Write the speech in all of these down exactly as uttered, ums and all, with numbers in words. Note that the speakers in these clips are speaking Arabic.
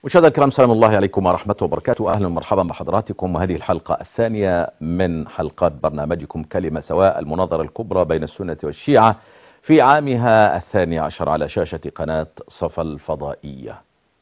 مشاهدينا الكرام، سلام الله عليكم ورحمة وبركاته. أهلا ومرحبا بحضراتكم، وهذه الحلقة الثانية من حلقات برنامجكم كلمة سواء، المناظرة الكبرى بين السنة والشيعة في عامها الثاني عشر على شاشة قناة صفا الفضائية.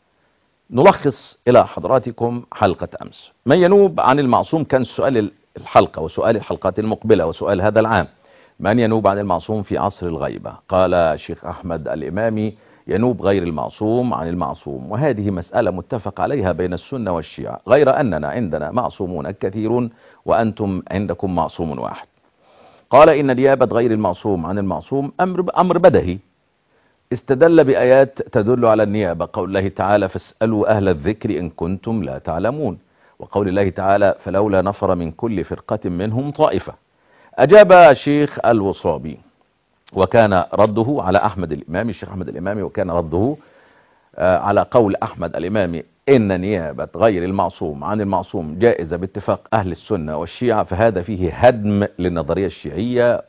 نلخص إلى حضراتكم حلقة أمس. من ينوب عن المعصوم كان سؤال الحلقة وسؤال الحلقات المقبلة وسؤال هذا العام: من ينوب عن المعصوم في عصر الغيبة؟ قال الشيخ أحمد الإمامي: ينوب غير المعصوم عن المعصوم، وهذه مسألة متفق عليها بين السنة والشيعة، غير أننا عندنا معصومون كثيرون وأنتم عندكم معصوم واحد. قال: إن نيابة غير المعصوم عن المعصوم أمر أمر بدهي، استدل بآيات تدل على النيابة، قول الله تعالى: فاسألوا أهل الذكر إن كنتم لا تعلمون، وقول الله تعالى: فلولا نفر من كل فرقة منهم طائفة. أجاب الشيخ الوصابي وكان رده على أحمد الإمامي، الشيخ أحمد الإمامي، وكان رده على قول أحمد الإمامي إن نيابة غير المعصوم عن المعصوم جائزة باتفاق أهل السنة والشيعة، فهذا فيه هدم للنظرية الشيعية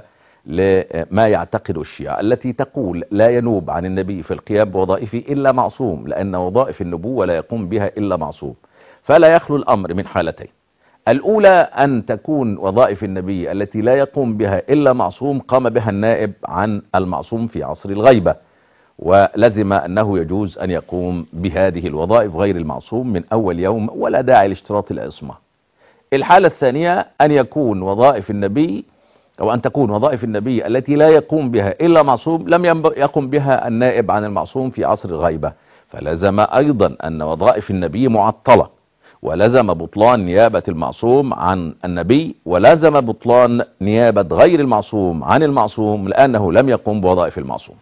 ولما يعتقد الشيعة التي تقول لا ينوب عن النبي في القيام بوظائفه إلا معصوم، لأن وظائف النبوة لا يقوم بها إلا معصوم، فلا يخلو الأمر من حالتين: الأولى أن تكون وظائف النبي التي لا يقوم بها إلا معصوم قام بها النائب عن المعصوم في عصر الغيبة، ولزم أنه يجوز أن يقوم بهذه الوظائف غير المعصوم من أول يوم، ولا داعي لاشتراط العصمة. الحالة الثانية أن يكون وظائف النبي أو أن تكون وظائف النبي التي لا يقوم بها إلا معصوم لم يقم بها النائب عن المعصوم في عصر الغيبة، فلزم أيضا أن وظائف النبي معطلة، ولزم بطلان نيابة المعصوم عن النبي، ولزم بطلان نيابة غير المعصوم عن المعصوم لأنه لم يقم بوظائف المعصوم.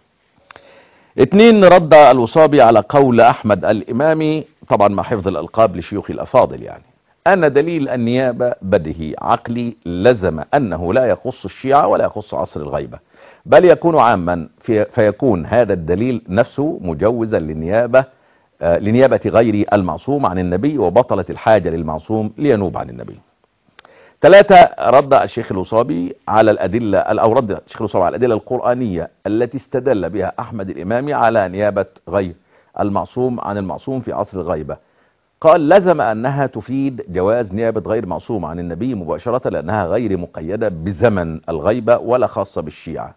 اثنين، رد الوصابي على قول أحمد الإمامي، طبعا مع حفظ الألقاب لشيوخ الأفاضل، يعني أن دليل النيابة بديهي عقلي، لزم أنه لا يخص الشيعة ولا يخص عصر الغيبة، بل يكون عاما، في فيكون هذا الدليل نفسه مجوزا للنيابة آه لنيابة غير المعصوم عن النبي، وبطلت الحاجة للمعصوم لينوب عن النبي. ثلاثة، رد الشيخ الوصابي على الأدلة أو رد الشيخ الوصابي على الأدلة القرآنية التي استدل بها أحمد الإمامي على نيابة غير المعصوم عن المعصوم في عصر الغيبة. قال: لزم أنها تفيد جواز نيابة غير معصوم عن النبي مباشرة، لأنها غير مقيدة بزمن الغيبة ولا خاصة بالشيعة.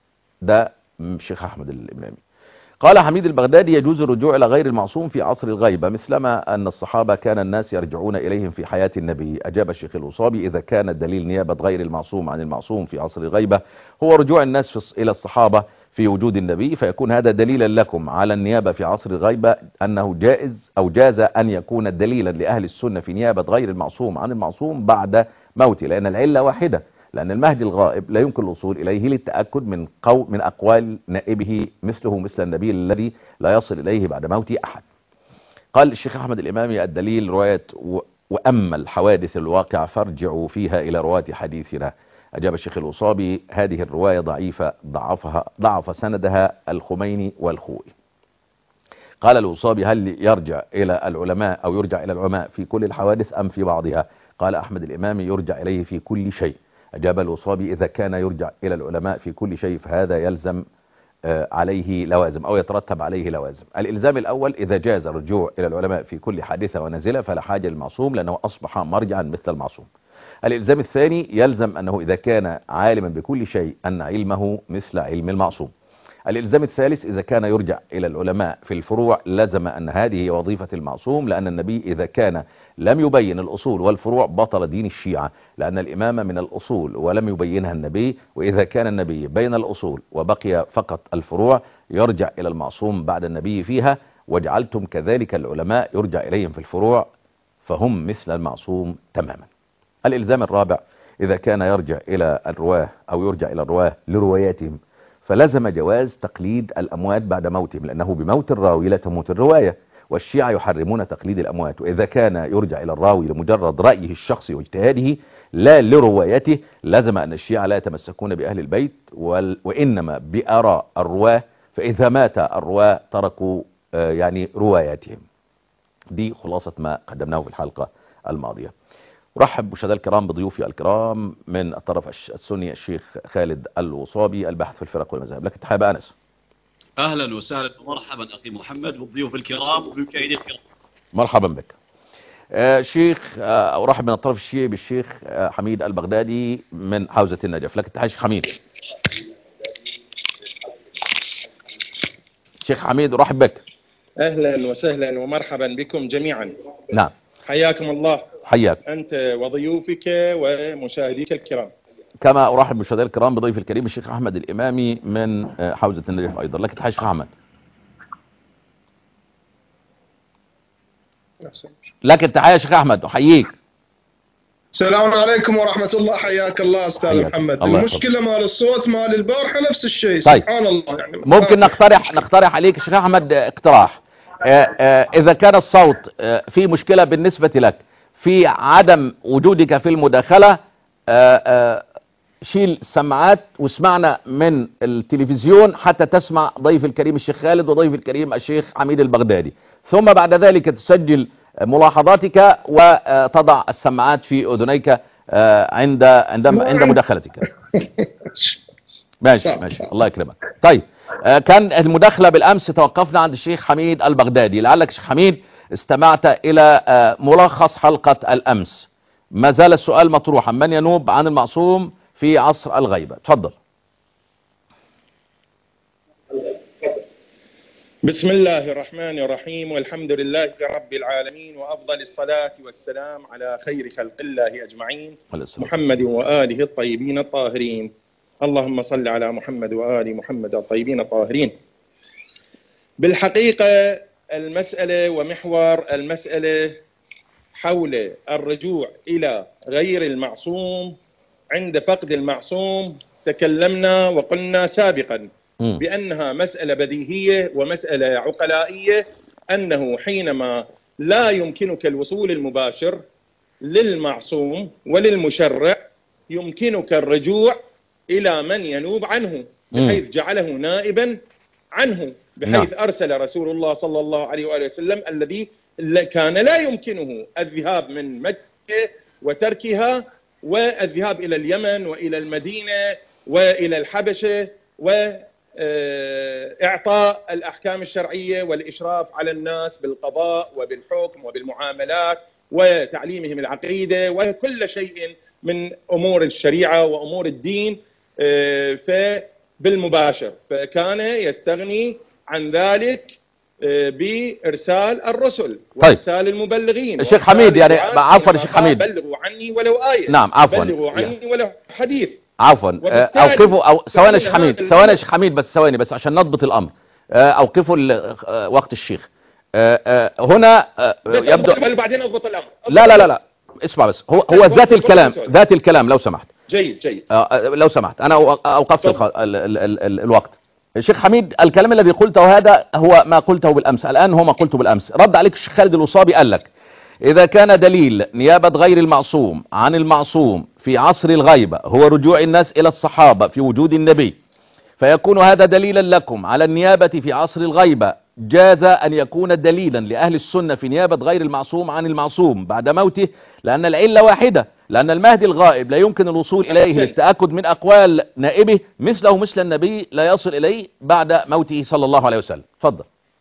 ده الشيخ أحمد الإمامي. قال حميد البغدادي: يجوز الرجوع إلى غير المعصوم في عصر الغيبة، مثلما أن الصحابة كان الناس يرجعون إليهم في حياة النبي. أجاب الشيخ الوصابي: إذا كان دليل نيابة غير المعصوم عن المعصوم في عصر الغيبة هو رجوع الناس إلى الصحابة في وجود النبي، فيكون هذا دليلا لكم على النيابة في عصر الغيبة، أنه جائز أو جاز أن يكون دليلا لأهل السنة في نيابة غير المعصوم عن المعصوم بعد موته، لأن العلة واحدة، لأن المهدي الغائب لا يمكن الوصول إليه للتأكد من قو من أقوال نائبه مثله مثل النبي الذي لا يصل إليه بعد موت أحد. قال الشيخ أحمد الإمامي: الدليل رواية و... وأما الحوادث الواقعة فارجعوا فيها إلى رواة حديثنا. أجاب الشيخ الوصابي: هذه الرواية ضعيفة، ضعفها ضعف سندها الخميني والخوئي. قال الوصابي: هل يرجع إلى العلماء أو يرجع إلى العلماء في كل الحوادث أم في بعضها؟ قال أحمد الإمامي: يرجع إليه في كل شيء. أجاب الوصابي: إذا كان يرجع إلى العلماء في كل شيء فهذا يلزم عليه لوازم أو يترتب عليه لوازم. الإلزام الأول: إذا جاز الرجوع إلى العلماء في كل حادثة ونزلة فلا حاجة للمعصوم، لأنه أصبح مرجعا مثل المعصوم. الإلزام الثاني: يلزم أنه إذا كان عالما بكل شيء أن علمه مثل علم المعصوم. الإلزام الثالث: إذا كان يرجع إلى العلماء في الفروع لزم أن هذه هي وظيفة المعصوم، لأن النبي إذا كان لم يبين الأصول والفروع بطل دين الشيعة، لأن الإمامة من الأصول ولم يبينها النبي، وإذا كان النبي بين الأصول وبقي فقط الفروع يرجع إلى المعصوم بعد النبي فيها، وجعلتم كذلك العلماء يرجع إليهم في الفروع فهم مثل المعصوم تماما. الإلزام الرابع: إذا كان يرجع إلى الرواه أو يرجع إلى الرواه لرواياتهم فلزم جواز تقليد الأموات بعد موتهم، لأنه بموت الراوي لا تموت الرواية، والشيعة يحرمون تقليد الأموات. وإذا كان يرجع إلى الراوي لمجرد رأيه الشخصي واجتهاده لا لروايته لزم أن الشيعة لا يتمسكون بأهل البيت وإنما بآراء الرواه، فإذا مات الرواه تركوا يعني رواياتهم. دي خلاصة ما قدمناه في الحلقة الماضية. أرحب مشاهدينا الكرام بضيوفي الكرام من الطرف السني الشيخ خالد الوصابي، الباحث في الفرق والمذاهب. لك تحية أنس. أهلا وسهلا ومرحبا أخي محمد والضيوف الكرام والمشاهدين الكرام. مرحبا بك. آه شيخ آه أرحب من الطرف الشيعي بالشيخ آه حميد البغدادي من حوزة النجف. لك التحية شيخ حميد. شيخ حميد أرحب بك. أهلا وسهلا ومرحبا بكم جميعا. نعم، حياكم الله. حياك أنت وضيوفك ومشاهديك الكرام. كما أرحب بالمشاهدين الكرام بضيف الكريم الشيخ أحمد الإمامي من آه حوزة النجف أيضا. لك التحية شيخ أحمد. لك التحية يا شيخ أحمد، أحييك. السلام عليكم ورحمة الله. حياك الله أستاذ حياك. محمد. الله المشكلة مال الصوت مال البارحة نفس الشيء. طيب. سبحان الله. يعني ممكن نقترح نقترح عليك شيخ أحمد اقتراح. آه آه إذا كان الصوت آه في مشكلة بالنسبة لك في عدم وجودك في المداخلة، آه آه شيل السماعات واسمعنا من التلفزيون حتى تسمع ضيف الكريم الشيخ خالد وضيف الكريم الشيخ حميد البغدادي، ثم بعد ذلك تسجل ملاحظاتك وتضع السماعات في أذنيك عند عند عند مداخلتك. ماشي ماشي، الله يكرمك. طيب، كان المداخلة بالأمس توقفنا عند الشيخ حميد البغدادي. لعلك شيخ حميد استمعت إلى ملخص حلقة الأمس. ما زال السؤال مطروحا: من ينوب عن المعصوم في عصر الغيبة؟ تفضل. بسم الله الرحمن الرحيم، والحمد لله رب العالمين، وأفضل الصلاة والسلام على خير خلق الله أجمعين، محمد وآله الطيبين الطاهرين. اللهم صل على محمد وآل محمد الطيبين الطاهرين. بالحقيقة المسألة ومحور المسألة حول الرجوع إلى غير المعصوم عند فقد المعصوم. تكلمنا وقلنا سابقا بأنها مسألة بديهية ومسألة عقلائية، أنه حينما لا يمكنك الوصول المباشر للمعصوم وللمشرع يمكنك الرجوع إلى من ينوب عنه، بحيث جعله نائبا عنه، بحيث أرسل رسول الله صلى الله عليه وآله وسلم الذي كان لا يمكنه الذهاب من مكة وتركها والذهاب إلى اليمن وإلى المدينة وإلى الحبشة وإعطاء الأحكام الشرعية والإشراف على الناس بالقضاء وبالحكم وبالمعاملات وتعليمهم العقيدة وكل شيء من أمور الشريعة وأمور الدين فبالمباشر. فكان يستغني عن ذلك بإرسال الرسل وإرسال طيب. المبلغين. الشيخ حميد يعني عفوا الشيخ حميد، بلغوا عني ولو آية. نعم عفوا، بلغوا عني ولو حديث. عفوا اوقفوا او ثواني يا شيخ حميد، ثواني يا شيخ حميد بس ثواني بس عشان نضبط الامر. اوقفوا وقت الشيخ هنا. يبدو بعدين اضبط الامر. لا لا لا لا اسمع بس، هو هو ذات الكلام ذات الكلام لو سمحت. جيد جيد لو سمحت، انا اوقفت الوقت. الشيخ حميد الكلام الذي قلته هذا هو ما قلته بالامس، الان هو ما قلته بالامس. رد عليك الشيخ خالد الوصابي قال لك: إذا كان دليل نيابة غير المعصوم عن المعصوم في عصر الغيبة هو رجوع الناس إلى الصحابة في وجود النبي، فيكون هذا دليلا لكم على النيابة في عصر الغيبة، جاز أن يكون دليلا لأهل السنة في نيابة غير المعصوم عن المعصوم بعد موته، لأن العلة واحدة، لأن المهدي الغائب لا يمكن الوصول إليه للتأكد من أقوال نائبه مثله مثل النبي لا يصل إليه بعد موته صلى الله عليه وسلم. تفضل.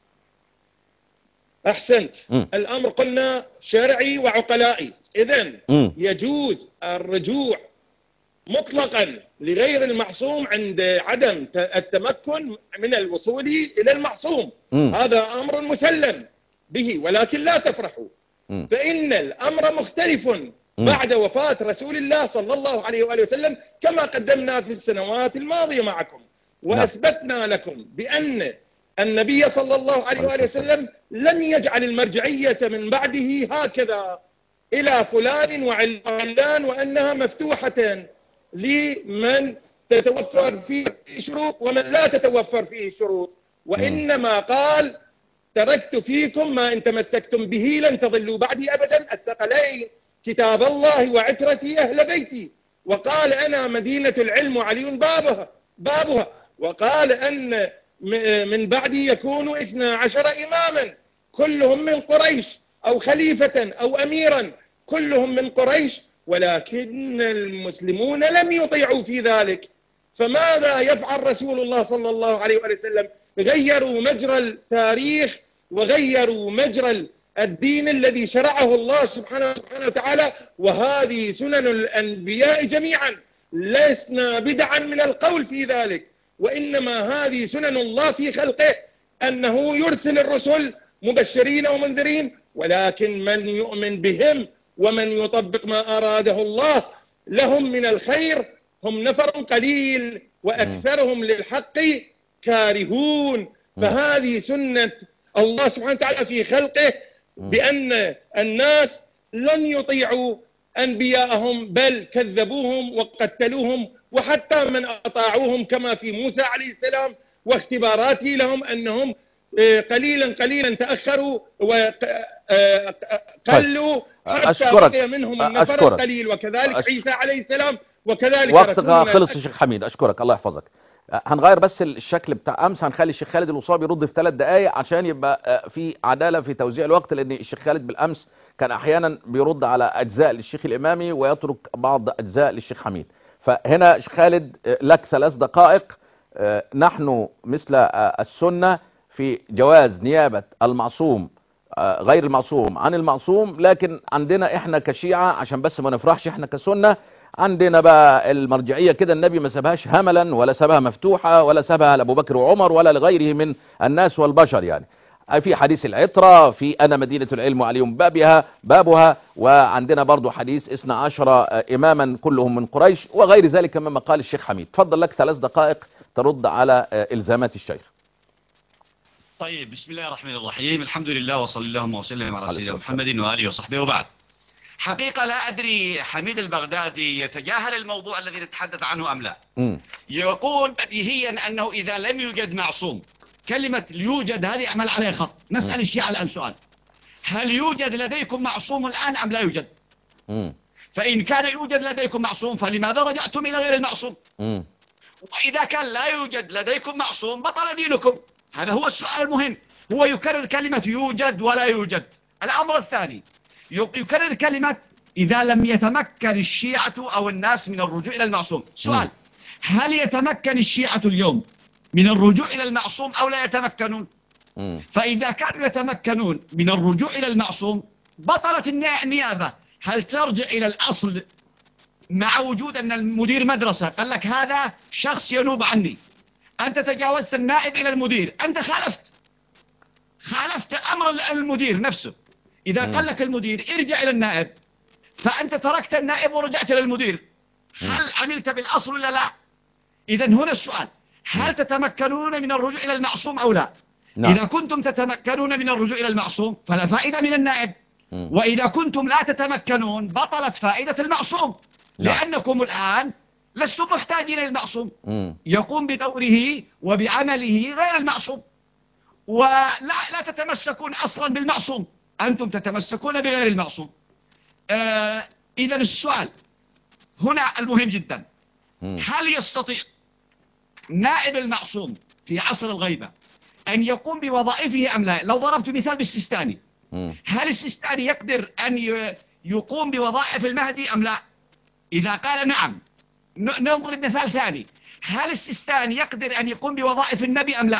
أحسنت. م. الأمر قلنا شرعي وعقلائي، إذن يجوز الرجوع مطلقا لغير المعصوم عند عدم التمكن من الوصول إلى المعصوم. م. هذا أمر مسلم به، ولكن لا تفرحوا، م. فإن الأمر مختلف م. بعد وفاة رسول الله صلى الله عليه وآله وسلم، كما قدمنا في السنوات الماضية معكم وأثبتنا لكم بأن النبي صلى الله عليه وآله وسلم لم يجعل المرجعية من بعده هكذا إلى فلان وعلان وأنها مفتوحة لمن تتوفر فيه الشروط ومن لا تتوفر فيه الشروط، وإنما قال: تركت فيكم ما إن تمسكتم به لن تضلوا بعدي أبدا، الثقلين كتاب الله وعترتي أهل بيتي. وقال: أنا مدينة العلم وعلي بابها بابها وقال أن من بعدي يكون اثنا عشر إماما كلهم من قريش، أو خليفة أو أميرا كلهم من قريش، ولكن المسلمون لم يطيعوا في ذلك، فماذا يفعل رسول الله صلى الله عليه وسلم؟ غيروا مجرى التاريخ وغيروا مجرى الدين الذي شرعه الله سبحانه وتعالى، وهذه سنن الأنبياء جميعا، لسنا بدعا من القول في ذلك، وإنما هذه سنن الله في خلقه، أنه يرسل الرسل مبشرين ومنذرين، ولكن من يؤمن بهم ومن يطبق ما أراده الله لهم من الخير هم نفر قليل، وأكثرهم للحق كارهون. فهذه سنة الله سبحانه وتعالى في خلقه، بأن الناس لن يطيعوا أنبياءهم بل كذبوهم وقتلوهم، وحتى من أطاعوهم كما في موسى عليه السلام واختباراته لهم أنهم قليلا قليلا تأخروا وقلوا حتى بقي منهم النفر القليل، وكذلك أشكرك. عيسى عليه السلام وكذلك وقتك خلص الشيخ حميد، أشكرك الله يحفظك. هنغير بس الشكل بتاع أمس، هنخلي الشيخ خالد الوصابي يرد في ثلاث دقائق عشان يبقى في عدالة في توزيع الوقت، لأن الشيخ خالد بالأمس كان أحيانا بيرد على أجزاء للشيخ الإمامي ويترك بعض أجزاء للشيخ حميد. فهنا الشيخ خالد لك ثلاث دقائق. نحن مثل السنة في جواز نيابة المعصوم غير المعصوم عن المعصوم، لكن عندنا احنا كشيعة عشان بس ما نفرحش احنا كسنة، عندنا بقى المرجعية كده، النبي ما سابهاش هملا ولا سابها مفتوحة ولا سابها لأبو بكر وعمر ولا لغيره من الناس والبشر. يعني في حديث العطرة، في أنا مدينة العلم وعليهم بابها بابها، وعندنا برضو حديث اثنا عشر إماما كلهم من قريش وغير ذلك مما قال الشيخ حميد. تفضل لك ثلاث دقائق ترد على إلزامات الشيخ. طيب، بسم الله الرحمن الرحيم، الحمد لله وصلى اللهم وسلم على سيدنا محمد وآله وصحبه وبعد. حقيقة لا أدري حميد البغدادي يتجاهل الموضوع الذي نتحدث عنه أم لا. م. يقول بديهيا أنه إذا لم يوجد معصوم، كلمة يوجد هذه أعمل عليها خط. نسأل الشيعة الآن سؤال: هل يوجد لديكم معصوم الآن أم لا يوجد؟ م. فإن كان يوجد لديكم معصوم فلماذا رجعتم إلى غير المعصوم؟ م. وإذا كان لا يوجد لديكم معصوم بطل دينكم. هذا هو السؤال المهم. هو يكرر كلمة يوجد ولا يوجد. الأمر الثاني يكرر كلمة إذا لم يتمكن الشيعة أو الناس من الرجوع إلى المعصوم. سؤال: هل يتمكن الشيعة اليوم من الرجوع إلى المعصوم أو لا يتمكنون؟ فإذا كانوا يتمكنون من الرجوع إلى المعصوم بطلت النيابة. هل ترجع إلى الأصل مع وجود أن المدير مدرسة قال لك هذا شخص ينوب عني، أنت تجاوزت النائب إلى المدير، أنت خالفت خالفت أمر المدير نفسه. إذا قال لك المدير ارجع إلى النائب فأنت تركت النائب ورجعت إلى المدير، هل عملت بالأصل ولا لا؟ إذا هنا السؤال: هل تتمكنون من الرجوع إلى المعصوم أو لا؟ لا. إذا كنتم تتمكنون من الرجوع إلى المعصوم فلا فائدة من النائب، وإذا كنتم لا تتمكنون بطلت فائدة المعصوم، لا. لأنكم الآن لستم محتاجين للمعصوم، يقوم بدوره وبعمله غير المعصوم، ولا لا تتمسكون أصلا بالمعصوم، أنتم تتمسكون بغير المعصوم. آه إذا السؤال هنا المهم جدا: هل يستطيع نائب المعصوم في عصر الغيبة أن يقوم بوظائفه أم لا؟ لو ضربت مثال بالسيستاني، هل السيستاني يقدر أن يقوم بوظائف المهدي أم لا؟ إذا قال نعم نضرب مثال ثاني: هل السيستاني يقدر أن يقوم بوظائف النبي أم لا؟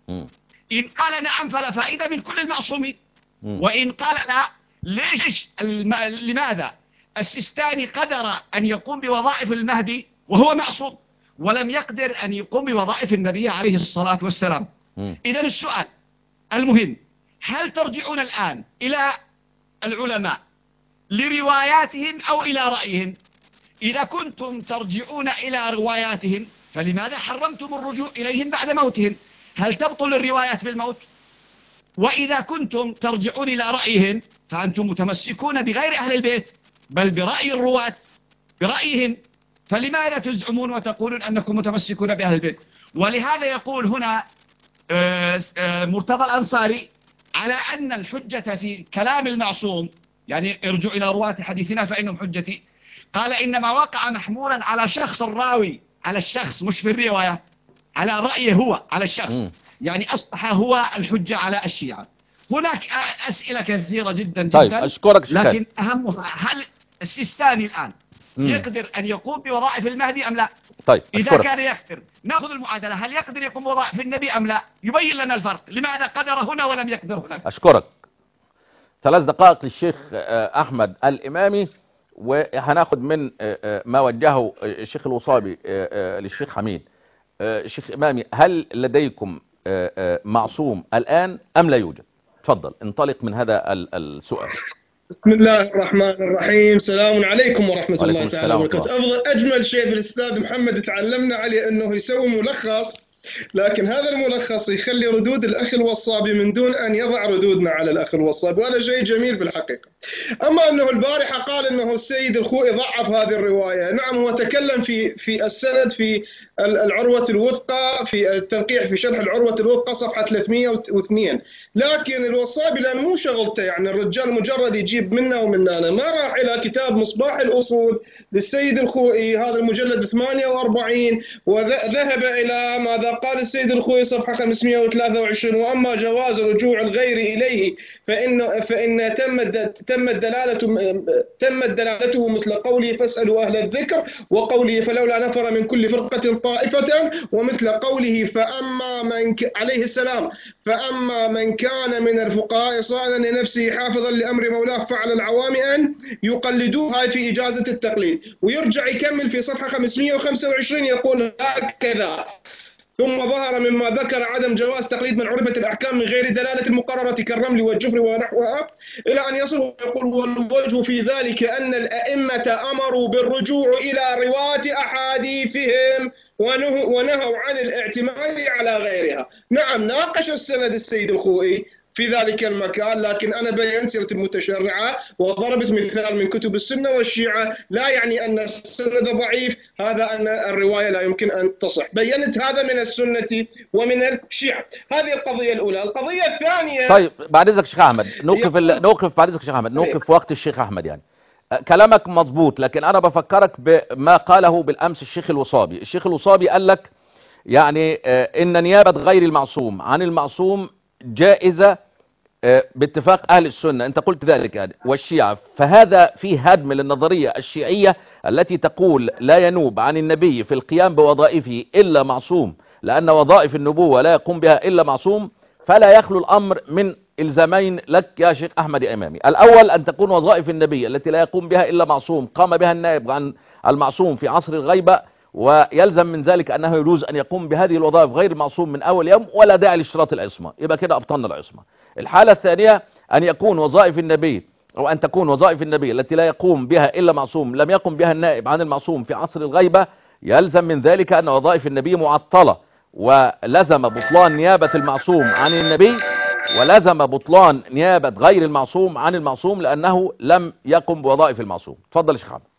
إن قال نعم فلا فائدة من كل المعصومين، وإن قال لا، ليش الم... لماذا السيستاني قدر أن يقوم بوظائف المهدي وهو معصوم ولم يقدر أن يقوم بوظائف النبي عليه الصلاة والسلام؟ إذن السؤال المهم: هل ترجعون الآن إلى العلماء لرواياتهم أو إلى رأيهم؟ إذا كنتم ترجعون إلى رواياتهم فلماذا حرمتم الرجوع إليهم بعد موتهم؟ هل تبطل الروايات بالموت؟ وإذا كنتم ترجعون إلى رأيهم فأنتم متمسكون بغير أهل البيت بل برأي الرواة برأيهم، فلماذا تزعمون وتقولون أنكم متمسكون بأهل البيت؟ ولهذا يقول هنا مرتضى الأنصاري على أن الحجة في كلام المعصوم، يعني ارجعوا إلى رواة حديثنا فإنهم حجتي، قال إنما وقع محمولا على شخص الراوي، على الشخص مش في الرواية، على رأيه هو، على الشخص، يعني أصبح هو الحجة على الشيعة. هناك أسئلة كثيرة جدا جدا. طيب أشكرك شكرا. لكن أهمها: هل السيستاني الآن يقدر أن يقوم بوظائف المهدي أم لا؟ طيب إذا أشكرك. كان يقدر نأخذ المعادلة، هل يقدر يقوم بوظائف النبي أم لا؟ يبين لنا الفرق، لماذا قدر هنا ولم يقدر هنا؟ أشكرك. ثلاث دقائق للشيخ أحمد الإمامي، وهناخد من ما وجهه الشيخ الوصابي للشيخ حميد. الشيخ إمامي، هل لديكم معصوم الآن أم لا يوجد؟ تفضل انطلق من هذا السؤال. بسم الله الرحمن الرحيم. سلام عليكم ورحمة الله تعالى وبركاته. أفضل أجمل شيء في الأستاذ محمد تعلمنا عليه أنه يسوي ملخص، لكن هذا الملخص يخلي ردود الأخ الوصابي من دون أن يضع ردودنا على الأخ الوصابي، وهذا شيء جميل بالحقيقة. أما أنه البارحة قال أنه السيد الخوئي ضعف هذه الرواية، نعم هو تكلم في في السند في العروة الوثقى، في التنقيح في شرح العروة الوثقى صفحة ثلاثمئة واثنين، لكن الوصابي لأن مو شغلته، يعني الرجال مجرد يجيب منا ومنا، أنا ما راح إلى كتاب مصباح الأصول للسيد الخوئي هذا المجلد ثمانية وأربعين وذهب إلى ماذا قال السيد الخوئي صفحة خمسمئة وثلاثة وعشرين: وأما جواز رجوع الغير إليه فإن فإن تمت تمت دلالته تمت دلالته مثل قوله فاسألوا أهل الذكر، وقوله فلولا نفر من كل فرقة طائفة، ومثل قوله فأما من ك... عليه السلام فأما من كان من الفقهاء صائلا لنفسه حافظا لأمر مولاه فعلى العوام أن يقلدوها في إجازة التقليد. ويرجع يكمل في صفحة خمسمئة وخمسة وعشرين يقول هكذا: ثم ظهر مما ذكر عدم جواز تقليد من عرفت الأحكام من غير دلالة المقررة كالرمل والجفر ونحوها، إلى أن يصل ويقول: والوجه في ذلك أن الأئمة أمروا بالرجوع إلى رواة أحاديثهم ونهوا عن الاعتماد على غيرها. نعم ناقش السند السيد الخوئي في ذلك المكان، لكن أنا بينت سيرة المتشرعة وضربت مثال من كتب السنة والشيعة، لا يعني أن السند ضعيف، هذا أن الرواية لا يمكن أن تصح. بينت هذا من السنة ومن الشيعة. هذه القضية الأولى. القضية الثانية، طيب بعد إذنك شيخ أحمد نوقف ال... نوقف بعد إذنك شيخ أحمد نوقف في وقت الشيخ أحمد. يعني كلامك مضبوط، لكن أنا بفكرك بما قاله بالأمس الشيخ الوصابي. الشيخ الوصابي قال لك يعني إن نيابة غير المعصوم عن المعصوم جائزة باتفاق أهل السنة، أنت قلت ذلك يعني والشيعة، فهذا فيه هدم للنظرية الشيعية التي تقول لا ينوب عن النبي في القيام بوظائفه إلا معصوم، لأن وظائف النبوة لا يقوم بها إلا معصوم. فلا يخلو الأمر من إلزامين لك يا شيخ أحمد إمامي: الأول أن تكون وظائف النبي التي لا يقوم بها إلا معصوم قام بها النائب عن المعصوم في عصر الغيبة، ويلزم من ذلك أنه يجوز أن يقوم بهذه الوظائف غير معصوم من أول يوم، ولا داعي لاشتراط العصمة، يبقى كده أبطلنا العصمة. الحالة الثانية أن يكون وظائف النبي أو أن تكون وظائف النبي التي لا يقوم بها إلا معصوم لم يقم بها النائب عن المعصوم في عصر الغيبة، يلزم من ذلك أن وظائف النبي معطلة، ولزم بطلان نيابة المعصوم عن النبي، ولزم بطلان نيابة غير المعصوم عن المعصوم لأنه لم يقم بوظائف المعصوم. تفضل يا شيخ عبد.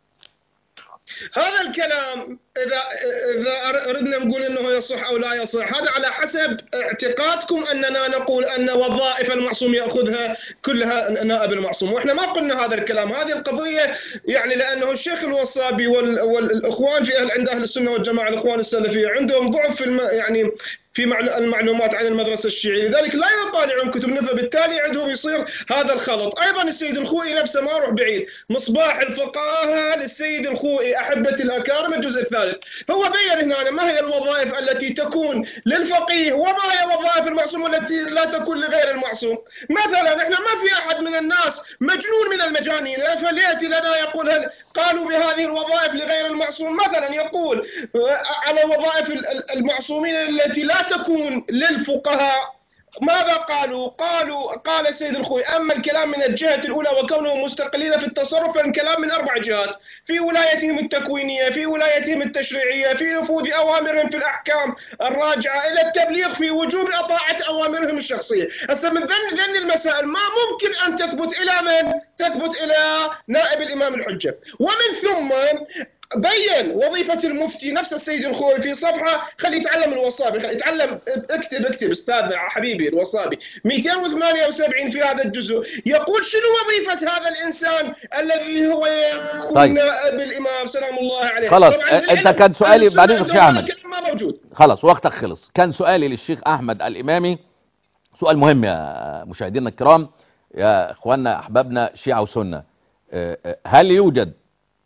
هذا الكلام إذا إذا أردنا نقول أنه يصح أو لا يصح، هذا على حسب اعتقادكم أننا نقول أن وظائف المعصوم يأخذها كلها نائب المعصوم، وإحنا ما قلنا هذا الكلام. هذه القضية يعني لأنه الشيخ الوصابي والإخوان في أهل عند أهل السنة والجماعة الإخوان السلفية عندهم ضعف في الم يعني في المعلومات عن المدرسة الشيعية، لذلك لا يطالعون كتبنا، فبالتالي عندهم يصير هذا الخلط. أيضا السيد الخوئي نفسه ما أروح بعيد، مصباح الفقاهة للسيد الخوئي أحبة الأكارم الجزء الثالث، هو بين هنا ما هي الوظائف التي تكون للفقيه وما هي وظائف المعصوم التي لا تكون لغير المعصوم. مثلا احنا ما في أحد من الناس مجنون من المجانين فليأتي لنا يقول هل قالوا بهذه الوظائف لغير المعصوم، مثلا يقول على وظائف المعصومين التي لا تكون للفقهاء. ماذا قالوا؟ قالوا قال السيد الخوئي: أما الكلام من الجهة الأولى وكونهم مستقلين في التصرف فالكلام من أربع جهات: في ولايتهم التكوينية، في ولايتهم التشريعية، في نفوذ أوامرهم في الأحكام الراجعة إلى التبليغ، في وجوب إطاعة أوامرهم الشخصية. هسه من ذن ذن المسائل ما ممكن أن تثبت إلى من؟ تثبت إلى نائب الإمام الحجة. ومن ثم بين وظيفة المفتي نفس السيد الخوئي في صفحة، خلي يتعلم الوصابي، خلي يتعلم، اكتب اكتب استاذ حبيبي الوصابي مئتين وثمانية وسبعين في هذا الجزء، يقول شنو وظيفة هذا الإنسان الذي هو يكون طيب. نائب الإمام سلام الله عليه. خلاص انت كان سؤالي بعدين الشيخ احمد ما موجود. خلاص وقتك خلص. كان سؤالي للشيخ احمد الامامي سؤال مهم يا مشاهدينا الكرام، يا اخواننا احبابنا شيعة وسنة، هل يوجد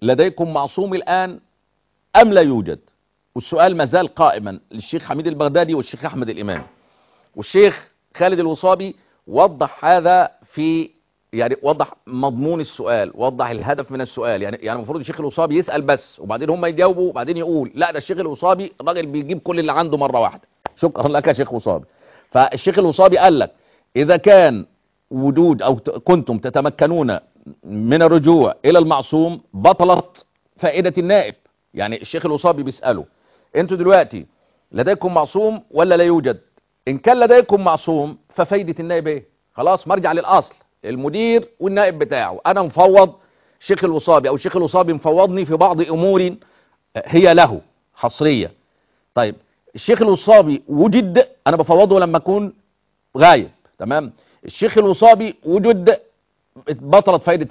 لديكم معصوم الآن أم لا يوجد؟ والسؤال ما زال قائما للشيخ حميد البغدادي والشيخ أحمد الإمامي. والشيخ خالد الوصابي وضح هذا في يعني وضح مضمون السؤال، وضح الهدف من السؤال. يعني يعني المفروض الشيخ الوصابي يسأل بس وبعدين هم يجاوبوا وبعدين يقول لا ده الشيخ الوصابي الراجل بيجيب كل اللي عنده مرة واحدة. شكرا لك يا شيخ وصابي. فالشيخ الوصابي قال لك إذا كان وجود أو كنتم تتمكنون من الرجوع إلى المعصوم بطلت فائدة النائب. يعني الشيخ الوصابي بيسأله انتوا دلوقتي لديكم معصوم ولا لا يوجد؟ إن كان لديكم معصوم ففايدة النائب ايه؟ خلاص مرجع للأصل، المدير والنائب بتاعه. أنا مفوض شيخ الوصابي أو الشيخ الوصابي مفوضني في بعض أمور هي له حصرية. طيب الشيخ الوصابي وجد أنا بفوضه لما أكون غايب، تمام؟ الشيخ الوصابي وجد بطلت فايدة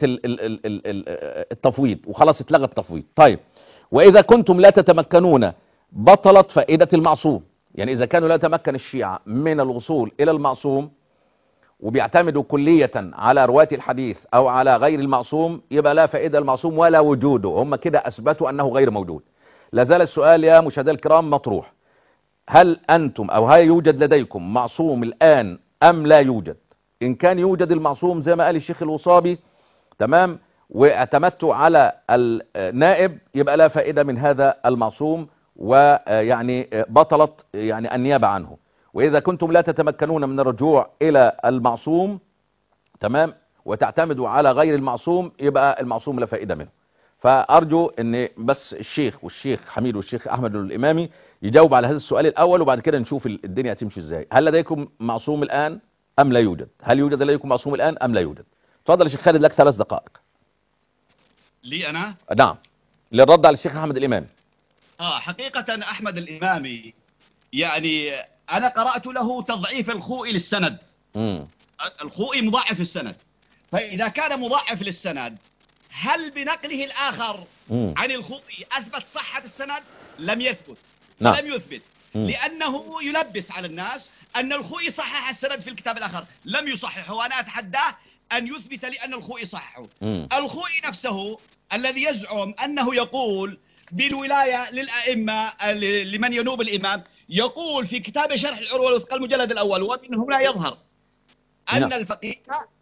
التفويض وخلاص اتلغى التفويض. طيب وإذا كنتم لا تتمكنون بطلت فائدة المعصوم. يعني إذا كانوا لا يتمكن الشيعة من الوصول إلى المعصوم وبيعتمدوا كلية على رواة الحديث أو على غير المعصوم يبقى لا فائدة المعصوم ولا وجوده، هم كده أثبتوا أنه غير موجود. لازال السؤال يا مشاهدينا الكرام مطروح، هل أنتم أو هل يوجد لديكم معصوم الآن أم لا يوجد؟ إن كان يوجد المعصوم زي ما قال الشيخ الوصابي تمام واعتمدتوا على النائب يبقى لا فائدة من هذا المعصوم ويعني بطلت يعني النيابة عنه. وإذا كنتم لا تتمكنون من الرجوع إلى المعصوم تمام وتعتمدوا على غير المعصوم يبقى المعصوم لا فائدة منه. فأرجو أن بس الشيخ والشيخ حميد والشيخ أحمد الإمامي يجاوب على هذا السؤال الأول وبعد كده نشوف الدنيا هتمشي إزاي. هل لديكم معصوم الآن أم لا يوجد؟ هل يوجد لديكم معصوم الآن أم لا يوجد؟ تفضل يا شيخ خالد لك ثلاث دقائق. لي أنا؟ نعم للرد على الشيخ أحمد الإمامي. آه حقيقة أحمد الإمامي يعني أنا قرأت له تضعيف الخوئي للسند. مم. الخوئي مضاعف السند، فإذا كان مضاعف للسند هل بنقله الآخر مم. عن الخوئي أثبت صحة السند؟ لم يثبت. نعم. لم يثبت مم. لأنه يلبس على الناس أن الخوئي صحح السند في الكتاب الآخر، لم يصححه، وأنا أتحداه أن يثبت لأن الخوئي صححه. مم. الخوئي نفسه الذي يزعم أنه يقول بالولاية للأئمة لمن ينوب الإمام، يقول في كتاب شرح العروة الوثقى المجلد الأول ومن هنا يظهر أن لا. الفقيه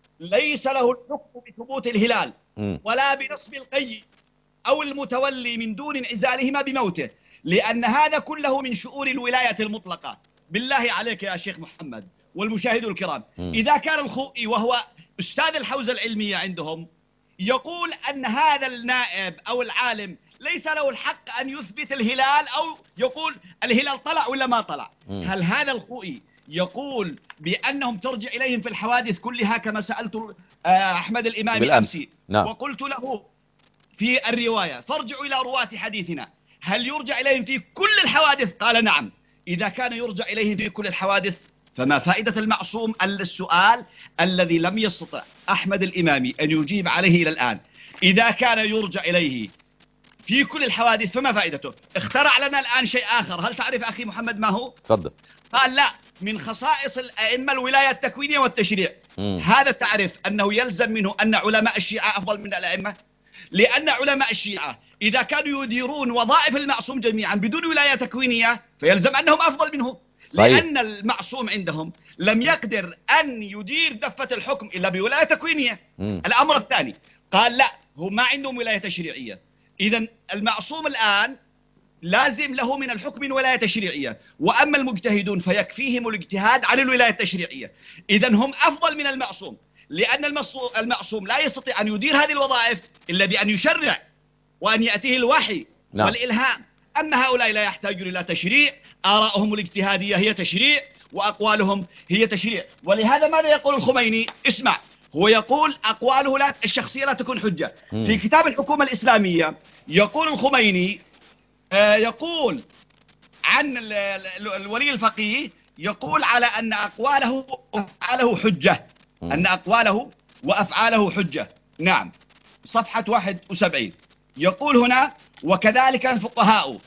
ليس له الحكم بثبوت الهلال م. ولا بنصب القيم أو المتولي من دون انعزالهما بموته، لأن هذا كله من شؤون الولاية المطلقة. بالله عليك يا شيخ محمد والمشاهدون الكرام م. إذا كان الخوئي وهو أستاذ الحوزة العلمية عندهم يقول أن هذا النائب أو العالم ليس له الحق أن يثبت الهلال أو يقول الهلال طلع ولا ما طلع، م. هل هذا الخوئي يقول بأنهم ترجع إليهم في الحوادث كلها كما سألت أحمد الإمام أمسي نعم. وقلت له في الرواية فارجعوا إلى رواة حديثنا هل يرجع إليهم في كل الحوادث؟ قال نعم. إذا كان يرجع إليهم في كل الحوادث فما فائدة المعصوم؟ السؤال الذي لم يستطع أحمد الإمامي أن يجيب عليه إلى الآن. إذا كان يرجع إليه في كل الحوادث فما فائدته؟ اخترع لنا الآن شيء آخر. هل تعرف أخي محمد ما هو؟ تفضل. قال لا، من خصائص الأئمة الولاية التكوينية والتشريع. مم. هذا تعرف أنه يلزم منه أن علماء الشيعة أفضل من الأئمة، لأن علماء الشيعة إذا كانوا يديرون وظائف المعصوم جميعا بدون ولاية تكوينية فيلزم أنهم أفضل منه. لأن المعصوم عندهم لم يقدر أن يدير دفة الحكم إلا بولاية تكوينية. مم. الأمر الثاني قال لا، هم ما عندهم ولاية تشريعية. إذا المعصوم الآن لازم له من الحكم ولاية تشريعية، وأما المجتهدون فيكفيهم الاجتهاد على الولاية التشريعية. إذا هم أفضل من المعصوم، لأن المعصوم لا يستطيع أن يدير هذه الوظائف إلا بأن يشرع وأن يأتيه الوحي نعم. والإلهام. أما هؤلاء لا يحتاجون إلى تشريع، آراءهم الاجتهادية هي تشريع وأقوالهم هي تشريع. ولهذا ماذا يقول الخميني؟ اسمع، هو يقول أقواله لا الشخصية لا تكون حجة. م. في كتاب الحكومة الإسلامية يقول الخميني آه يقول عن الولي الفقيه، يقول على أن أقواله وأفعاله حجة. م. أن أقواله وأفعاله حجة. نعم، صفحة واحد وسبعين يقول هنا: وكذلك الفقهاء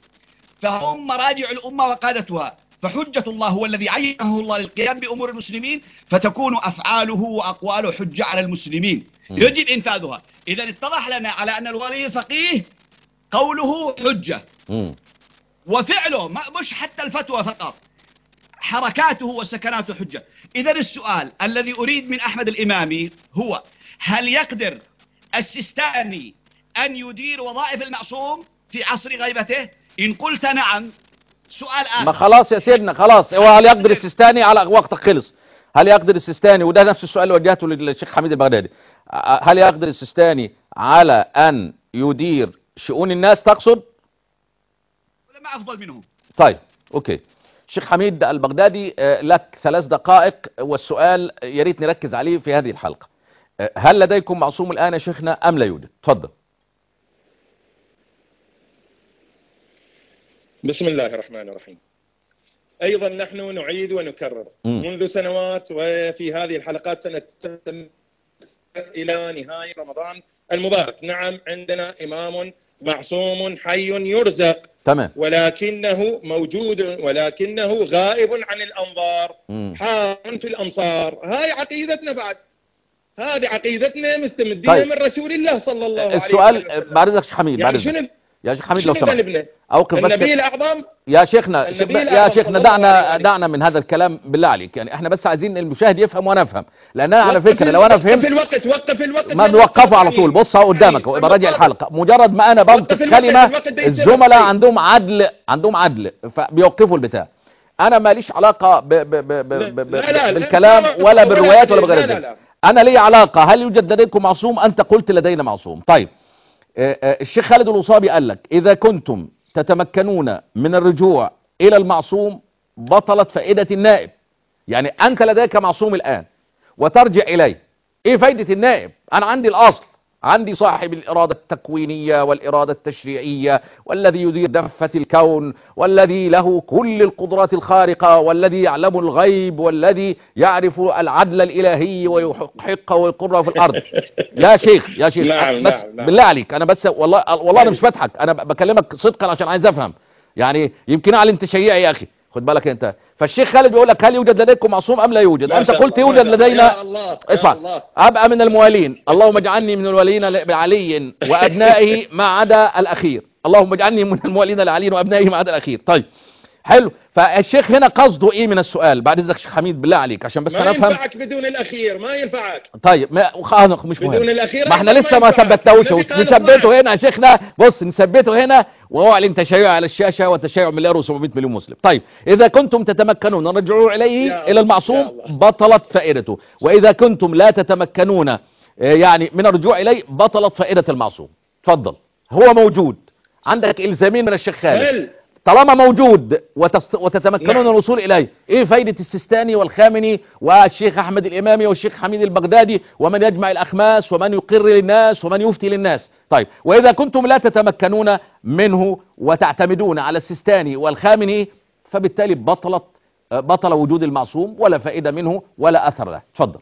فهم مراجع الأمة وقادتها، فحجة الله هو الذي عينه الله للقيام بأمور المسلمين، فتكون أفعاله وأقواله حجة على المسلمين. يجب إنفاذها. إذا اتضح لنا على أن الولي الفقيه قوله حجة م. وفعله مش حتى الفتوى فقط، حركاته وسكناته حجة. إذا السؤال الذي أريد من أحمد الإمامي هو: هل يقدر السيستاني أن يدير وظائف المعصوم في عصر غيبته؟ إن قلت نعم، سؤال آخر. ما خلاص يا سيدنا، خلاص. هو هل يقدر السيستاني على وقتك خلص؟ هل يقدر السيستاني، وده نفس السؤال اللي وجهته للشيخ حميد البغدادي، هل يقدر السيستاني على أن يدير شؤون الناس تقصد؟ ولا ما أفضل منهم؟ طيب أوكي. الشيخ حميد البغدادي لك ثلاث دقائق، والسؤال يا ريت نركز عليه في هذه الحلقة. هل لديكم معصوم الآن يا شيخنا أم لا يوجد؟ تفضل. بسم الله الرحمن الرحيم. أيضا نحن نعيد ونكرر م. منذ سنوات، وفي هذه الحلقات سنستمر إلى نهاية رمضان المبارك. نعم، عندنا إمام معصوم حي يرزق، تمام، ولكنه موجود ولكنه غائب عن الأنظار، حار في الأمصار. هاي عقيدتنا، بعد هذه عقيدتنا مستمدية طيب. من رسول الله صلى الله عليه وسلم. السؤال بعد ذلك شيخ حميد، يعني بعد شنو يا شيخ حميد لو سمحت اوقف بس النبي الأعظم يا شيخنا يا شيخنا دعنا دعنا من هذا الكلام بالله عليك. يعني احنا بس عايزين المشاهد يفهم وانا افهم، لان انا على فكره لو انا فهمت وقف الوقت وقف الوقت ما بنوقفه على طول. بص اهو قدامك وابقى راجع الحلقه، مجرد ما انا بنطق كلمه الزملاء عندهم عدل عندهم عدل فبيوقفوا البتاع. انا ماليش علاقه ب ب ب ب ب ب بالكلام ولا بالروايات ولا بغير ذلك. انا لي علاقه، هل يوجد لديكم معصوم؟ انت قلت لدينا معصوم. طيب الشيخ خالد الوصابي قال لك إذا كنتم تتمكنون من الرجوع إلى المعصوم بطلت فائدة النائب. يعني أنت لديك معصوم الآن وترجع إليه، إيه فائدة النائب؟ أنا عندي الأصل، عندي صاحب الإرادة التكوينية والإرادة التشريعية، والذي يدير دفة الكون، والذي له كل القدرات الخارقة، والذي يعلم الغيب، والذي يعرف العدل الإلهي ويحق ويقر في الأرض. يا شيخ يا شيخ نعم بس نعم بالله عليك، أنا بس والله والله أنا مش بضحك، أنا بكلمك صدقا عشان عايز أفهم. يعني يمكن أعلم تشيعي يا أخي، خد بالك أنت. فالشيخ خالد بيقول لك هل يوجد لديكم معصوم ام لا يوجد؟ انت قلت يوجد لدينا. اسمع، ابقى من الموالين، اللهم اجعلني من الوالين بعلي وابنائه ما عدا الاخير. اللهم اجعلني من الموالين لعلي وابنائه ما عدا الاخير. طيب حلو. فالشيخ هنا قصده ايه من السؤال؟ بعد اذنك شيخ حميد بالله عليك عشان بس انا افهم. ما ينفعك بدون الاخير، ما ينفعك. طيب ما خانق مش مهم بدون الاخير، ما احنا لسه ما ثبتناهوش، نثبته هنا يا شيخنا. بص نثبته هنا واعلن تشيع على الشاشه وتشيع مليار وسبعمائة مليون مسلم. طيب اذا كنتم تتمكنون رجعوا اليه الى المعصوم بطلت فائدته، واذا كنتم لا تتمكنون يعني من الرجوع اليه بطلت فائده المعصوم. تفضل. هو موجود عندك الزامين من الشيخ خالد، طالما موجود وتست... وتتمكنون نعم. الوصول إليه، إيه فايدة السيستاني والخامني والشيخ أحمد الإمامي والشيخ حميد البغدادي ومن يجمع الأخماس ومن يقر للناس ومن يفتي للناس؟ طيب وإذا كنتم لا تتمكنون منه وتعتمدون على السيستاني والخامني فبالتالي بطلت بطل وجود المعصوم ولا فائدة منه ولا أثر له. تفضل.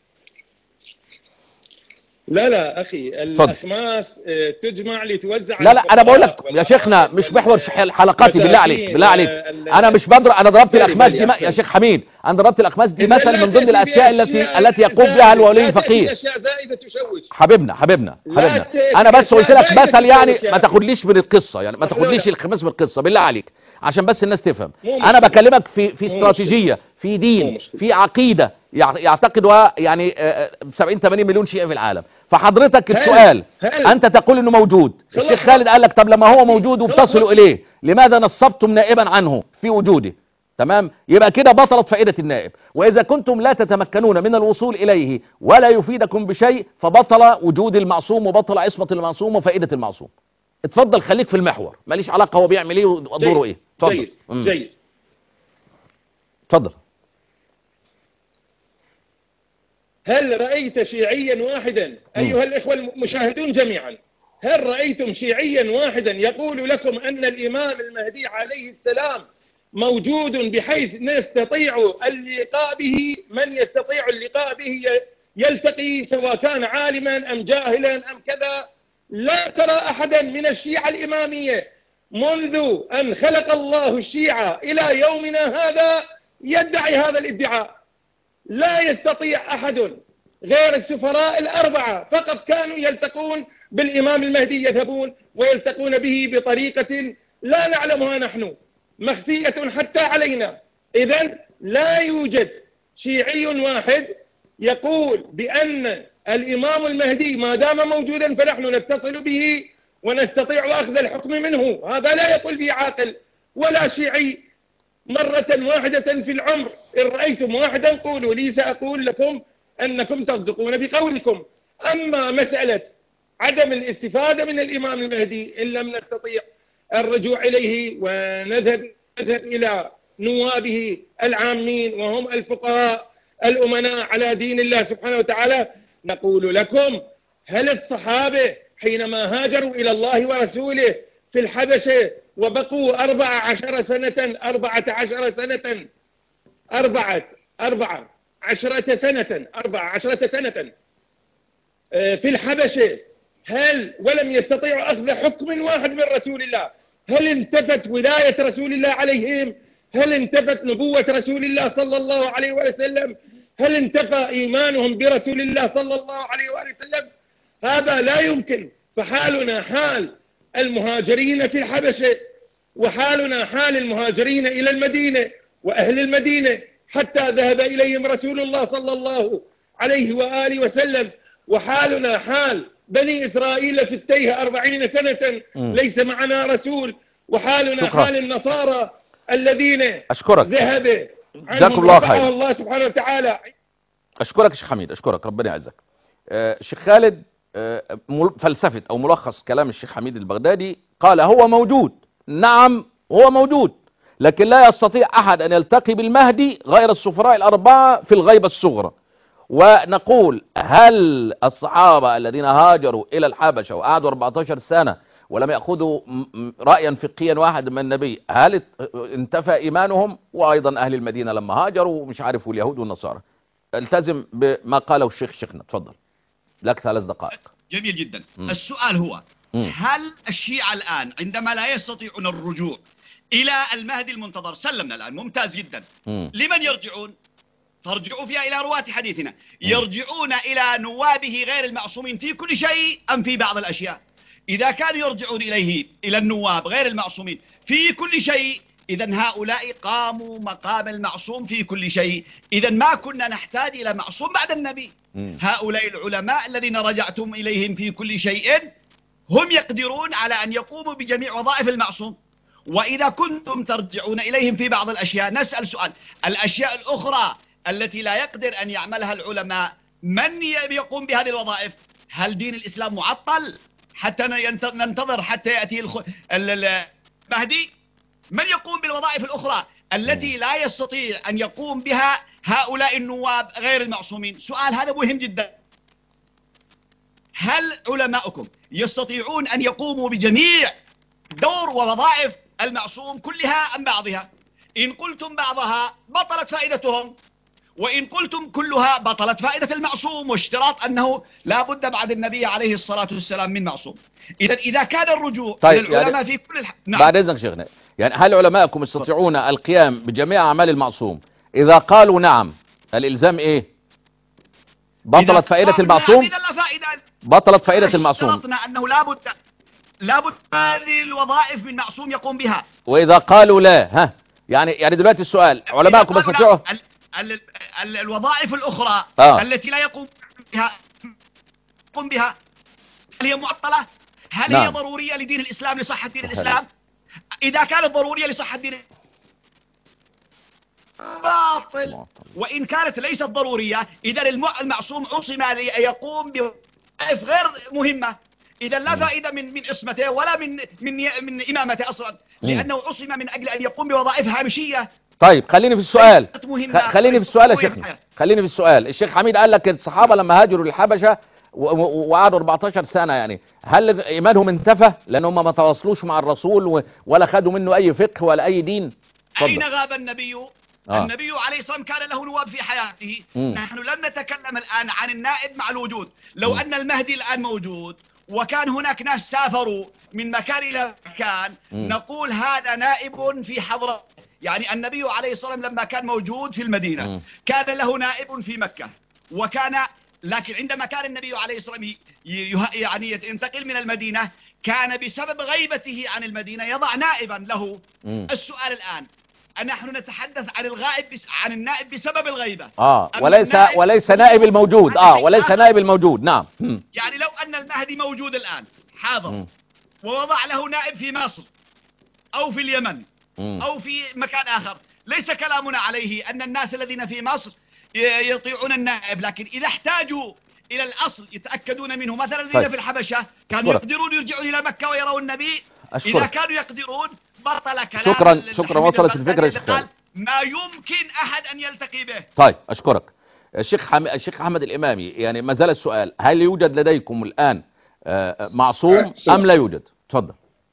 لا لا أخي، الأخماس تجمع لتوزع. لا لا أنا بقول لك يا شيخنا مش محور حلقاتي بالله عليك بالله عليك. أنا مش بضرب، أنا ضربت الأخماس دي يا شيخ حميد، أنا ضربت الأخماس دي مثل من ضمن الأشياء التي التي يقوم بها الولي الفقيه. حبيبنا حبيبنا حبيبنا أنا بس قلت لك مثل، يعني ما تاخدليش من القصة، يعني ما تاخدليش الخماس من القصة بالله عليك عشان بس الناس تفهم. أنا بكلمك في في استراتيجية، في دين، في عقيدة يعتقدها يعني سبعين ثمانين مليون شيعي في العالم. فحضرتك السؤال أنت تقول إنه موجود، الشيخ خالد قال لك طب لما هو موجود وبتصلوا إليه لماذا نصبتم نائبا عنه في وجوده؟ تمام، يبقى كده بطلت فائدة النائب. وإذا كنتم لا تتمكنون من الوصول إليه ولا يفيدكم بشيء فبطل وجود المعصوم وبطل عصمة المعصوم وفائدة المعصوم. اتفضل خليك في المحور، ماليش علاقة هو بيعمل ايه ودوره ايه. اتفضل. جيد جيد. اتفضل. هل رأيت شيعيا واحدا أيها الإخوة المشاهدون جميعا، هل رأيتم شيعيا واحدا يقول لكم أن الإمام المهدي عليه السلام موجود بحيث نستطيع اللقاء به؟ من يستطيع اللقاء به يلتقي سواء كان عالما أم جاهلا أم كذا. لا ترى أحدا من الشيعة الإمامية منذ أن خلق الله الشيعة إلى يومنا هذا يدعي هذا الادعاء. لا يستطيع أحد غير السفراء الأربعة فقط كانوا يلتقون بالإمام المهدي، يذهبون ويلتقون به بطريقة لا نعلمها نحن، مخفية حتى علينا. إذن لا يوجد شيعي واحد يقول بأن الإمام المهدي ما دام موجودا فنحن نتصل به ونستطيع أخذ الحكم منه. هذا لا يقول به عاقل ولا شيعي مرة واحدة في العمر. إن رأيتم واحدا قولوا لي، سأقول لكم أنكم تصدقون بقولكم. أما مسألة عدم الاستفادة من الإمام المهدي إن لم نستطيع الرجوع إليه ونذهب نذهب إلى نوابه العامين وهم الفقهاء الأمناء على دين الله سبحانه وتعالى، نقول لكم هل الصحابة حينما هاجروا إلى الله ورسوله في الحبشة وبقوا أربع عشر سنة أربعة عشر سنة أربعة أربعة عشرة سنة أربعة عشرة سنة في الحبشة، هل ولم يستطيعوا أخذ حكم واحد من رسول الله؟ هل انتفت ولاية رسول الله عليهم؟ هل انتفت نبوة رسول الله صلى الله عليه وسلم؟ هل انتفى إيمانهم برسول الله صلى الله عليه وسلم؟ هذا لا يمكن. فحالنا حال المهاجرين في الحبشة، وحالنا حال المهاجرين إلى المدينة وأهل المدينة حتى ذهب إليهم رسول الله صلى الله عليه وآله وسلم، وحالنا حال بني إسرائيل في التيه أربعين سنة ليس معنا رسول، وحالنا شكرا. حال النصارى الذين أشكرك ذهب جزاكم الله خير. الله سبحانه وتعالى. أشكرك شيخ حميد، أشكرك ربنا يعزك. آه شيخ خالد، آه فلسفة أو ملخص كلام الشيخ حميد البغدادي، قال هو موجود، نعم هو موجود، لكن لا يستطيع أحد أن يلتقي بالمهدي غير السفراء الأربعة في الغيبة الصغرى. ونقول هل الصحابة الذين هاجروا إلى الحبشة وقعدوا أربعة عشر سنة ولم يأخذوا رأيا فقهيا واحد من النبي، هل انتفى إيمانهم؟ وأيضا أهل المدينة لما هاجروا مش عارف اليهود والنصارى. التزم بما قاله الشيخ. شيخنا تفضل، لك ثلاث دقائق. جميل جدا. م. السؤال هو م. هل الشيعة الآن عندما لا يستطيعون الرجوع إلى المهدي المنتظر، سلمنا الآن ممتاز جدا، م. لمن يرجعون؟ ترجعوا فيها إلى رواة حديثنا، يرجعون إلى نوابه غير المعصومين في كل شيء أم في بعض الأشياء؟ إذا كانوا يرجعون إليه إلى النواب غير المعصومين في كل شيء، إذن هؤلاء قاموا مقام المعصوم في كل شيء. إذن ما كنا نحتاج إلى معصوم بعد النبي. هؤلاء العلماء الذين رجعتم إليهم في كل شيء هم يقدرون على أن يقوموا بجميع وظائف المعصوم. وإذا كنتم ترجعون إليهم في بعض الأشياء، نسأل سؤال: الأشياء الأخرى التي لا يقدر أن يعملها العلماء من يقوم بهذه الوظائف؟ هل دين الإسلام معطل حتى ننتظر حتى يأتي المهدي؟ من يقوم بالوظائف الأخرى التي لا يستطيع أن يقوم بها هؤلاء النواب غير المعصومين؟ سؤال هذا مهم جدا. هل علماؤكم يستطيعون أن يقوموا بجميع دور ووظائف المعصوم كلها أم بعضها؟ إن قلتم بعضها بطلت فائدتهم، وإن قلتم كلها بطلت فائدة المعصوم، واشتراط أنه لا بد بعد النبي عليه الصلاة والسلام من معصوم. إذا إذا كان الرجوع طيب إلى العلماء يعني في كل الح... نعم. بعد إذنك شيخنا، يعني هل علماءكم يستطيعون القيام بجميع أعمال المعصوم؟ إذا قالوا نعم، الإلزام إيه؟ بطلت فائدة المعصوم؟ بطلت فائدة المعصوم. اشترطنا أنه لا بد لا بد هذه الوظائف من معصوم يقوم بها. وإذا قالوا لا، ها يعني يعني دلوقتي السؤال، علماءكم يستطيعوا ال... ال... ال... الوظائف الأخرى آه. التي لا يقوم بها يقوم بها هل هي معطلة؟ هل نعم. هي ضرورية لدين الإسلام، لصحة دين الإسلام؟ إذا كانت ضرورية لصحة دين باطل. وإن كانت ليست ضرورية، إذا المعصوم عصم ليقوم بوظائف غير مهمة. إذا لا فائدة من من اسمته ولا من من من إمامته أصلا، لأنه عصم من أجل أن يقوم بوظائف هامشية. طيب خليني في السؤال، خليني في السؤال يا شيخنا، خليني في السؤال. الشيخ حميد قال لك الصحابة لما هاجروا للحبشة وقعدوا أربعة عشر سنة، يعني هل إيمانهم انتفى لأنهم ما تواصلوش مع الرسول ولا خدوا منه أي فقه ولا أي دين؟ أين غاب النبي؟ آه. النبي عليه الصلاة والسلام كان له نواب في حياته. مم. نحن لم نتكلم الآن عن النائب مع الوجود. لو مم. أن المهدي الآن موجود وكان هناك ناس سافروا من مكان إلى مكان، مم. نقول هذا نائب في حضرة. يعني النبي عليه الصلاة والسلام لما كان موجود في المدينة، مم. كان له نائب في مكة، وكان لكن عندما كان النبي عليه الصلاة والسلام يعني ينتقل من المدينة كان بسبب غيبته عن المدينة يضع نائبا له. م. السؤال الآن نحن نتحدث عن الغائب عن النائب بسبب الغيبة اه وليس وليس نائب الموجود اه وليس نائب الموجود. نعم. م. يعني لو أن المهدي موجود الآن حاضر م. ووضع له نائب في مصر أو في اليمن م. أو في مكان آخر، ليس كلامنا عليه أن الناس الذين في مصر يطيعون النائب، لكن إذا احتاجوا إلى الأصل يتأكدون منه. مثلا الذين طيب. في الحبشة كانوا أشكرك. يقدرون يرجعون إلى مكة ويرون النبي. أشكرك. إذا كانوا يقدرون بطل كلام. شكرا شكرا وصلت الفكرة يا شيخ. ما يمكن أحد أن يلتقي به. طيب أشكرك الشيخ حم... الشيخ أحمد الإمامي. يعني ما زال السؤال، هل يوجد لديكم الآن معصوم أم لا يوجد؟ تفضل.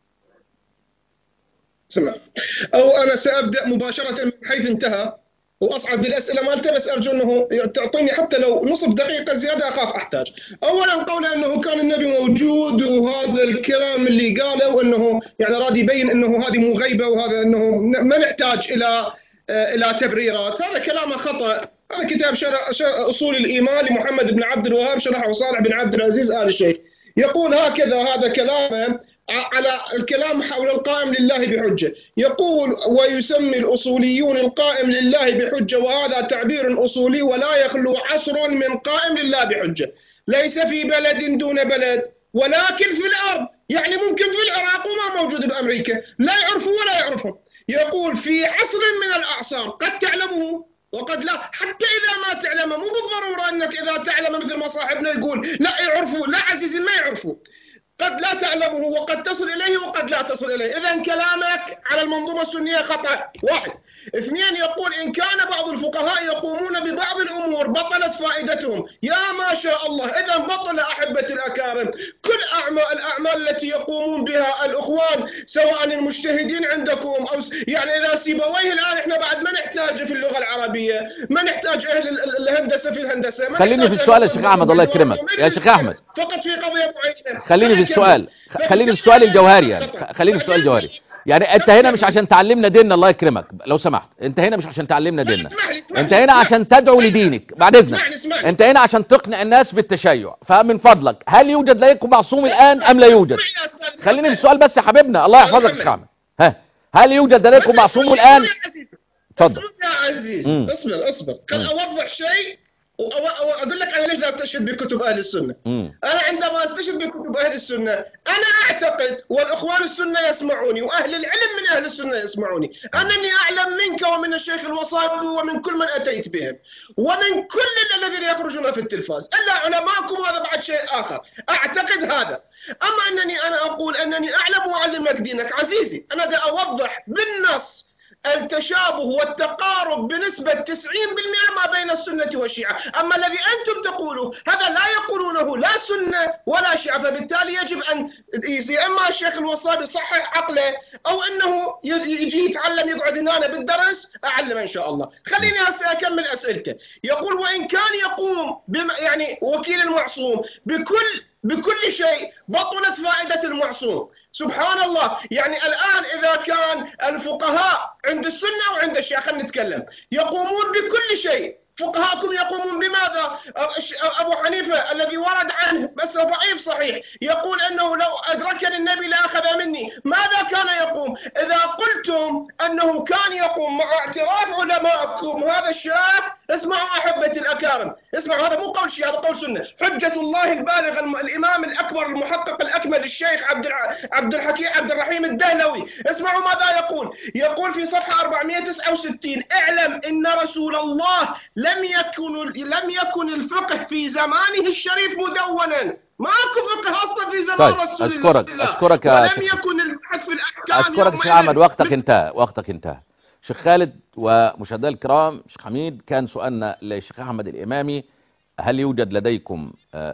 سمع. أو أنا سأبدأ مباشرة من حيث انتهى وأصعد بالأسئلة مالته، بس أرجو أنه تعطيني حتى لو نصف دقيقة زيادة، أخاف أحتاج. أولا قول أنه كان النبي موجود وهذا الكلام اللي قاله وأنه يعني راد يبين أنه هذه مو غيبة وهذا أنه ما نحتاج إلى إلى تبريرات، هذا كلامه خطأ. هذا كتاب شرح أصول الإيمان لمحمد بن عبد الوهاب شرحه صالح بن عبد العزيز آل الشيخ، يقول هكذا هذا كلامه على الكلام حول القائم لله بحجة. يقول ويسمي الأصوليون القائم لله بحجة، وهذا تعبير أصولي ولا يخلو عصر من قائم لله بحجة، ليس في بلد دون بلد ولكن في الأرض. يعني ممكن في العراق وما موجود بأمريكا، لا يعرفوا ولا يعرفهم. يقول في عصر من الأعصار قد تعلمه وقد لا، حتى إذا ما تعلمه مو بالضرورة أنك إذا تعلم مثل ما صاحبنا يقول لا يعرفوا، لا عزيزي ما يعرفوا، قد لا تعلمه وقد تصل إليه وقد لا تصل إليه. إذن كلامك على المنظومة السنية خطأ. واحد. اثنين، يقول إن كان بعض الفقهاء يقومون ببعض الأمور بطلت فائدتهم. يا ما شاء الله، إذن بطل أحبة الأكارم كل أعمال الأعمال التي يقومون بها الأخوان، سواء المجتهدين عندكم أو يعني إذا سيبويه الآن إحنا بعد ما نحتاج في اللغة العربية، ما نحتاج أهل الهندسة في الهندسة. خليني في السؤال يا شيخ أحمد، الله يكرمك يا شيخ أحمد، فقط في قضية معينة. خليني في السؤال خليني في السؤال الجوهري يعني خليني في السؤال الجوهري. يعني انت هنا مش عشان تعلمنا ديننا، الله يكرمك لو سمحت، انت هنا مش عشان تعلمنا ديننا، انت هنا عشان تدعو لدينك بعد اذنك، انت هنا عشان تقنع الناس بالتشيع. فمن فضلك هل يوجد لديكم معصوم الان ام لا يوجد؟ خليني في السؤال بس يا حبيبنا، الله يحفظك يا شيخ احمد. ها هل يوجد لديكم معصوم الان؟ اتفضل يا عزيز. اصبر اصبر خل اوضح شيء واقول لك انا ليش لا استشهد بكتب اهل السنه. مم. انا عندما استشهد بكتب اهل السنه انا اعتقد والاخوان السنه يسمعوني واهل العلم من اهل السنه يسمعوني انني اعلم منك ومن الشيخ الوصابي ومن كل من اتيت بهم ومن كل الذين يخرجون في التلفاز الا علماءكم، هذا بعد شيء اخر. اعتقد هذا. اما انني انا اقول انني اعلم واعلمك دينك عزيزي، انا دا اوضح بالنص التشابه والتقارب بنسبة تسعين بالمئة ما بين السنة والشيعة. أما الذي أنتم تقولوا هذا لا يقولونه لا سنة ولا شيعة، فبالتالي يجب أن يا إما الشيخ الوصابي يصحح عقله أو أنه يجي يتعلم يقعد هنا بالدرس أعلم إن شاء الله. خليني أكمل أسئلته. يقول وإن كان يقوم يعني وكيل المعصوم بكل بكل شيء بطلت فائدة المعصوم. سبحان الله. يعني الآن إذا كان الفقهاء عند السنة وعند الشيعة، خلينا نتكلم، يقومون بكل شيء، فقهاءكم يقومون بماذا؟ أبو حنيفة الذي ورد عنه بس ضعيف صحيح يقول أنه لو أدركني النبي لأخذ مني. ماذا كان يقوم؟ إذا قلتم أنه كان يقوم مع اعتراف علماءكم هذا الشاب، اسمعوا أحبة الأكارم، اسمعوا، هذا مو قول شيء، هذا قول سنة. حجة الله البالغ الإمام الأكبر المحقق الأكمل الشيخ عبد عبد الحكيم عبد الرحيم الدهلوي، اسمعوا ماذا يقول. يقول في صفحة أربعمئة وتسعة وستين اعلم إن رسول الله لم يكن لم يكن الفقه في زمانه الشريف مدونا. ماكو فقه اصلا في زمان طيب. رسول الله. اشكرك اشكرك يا ولم يكن البحث في الاحكام. اشكرك شيخ احمد، وقتك انتهى وقتك انتهى. شيخ خالد ومشاهدينا الكرام، شيخ حميد، كان سؤالنا للشيخ احمد الامامي هل يوجد لديكم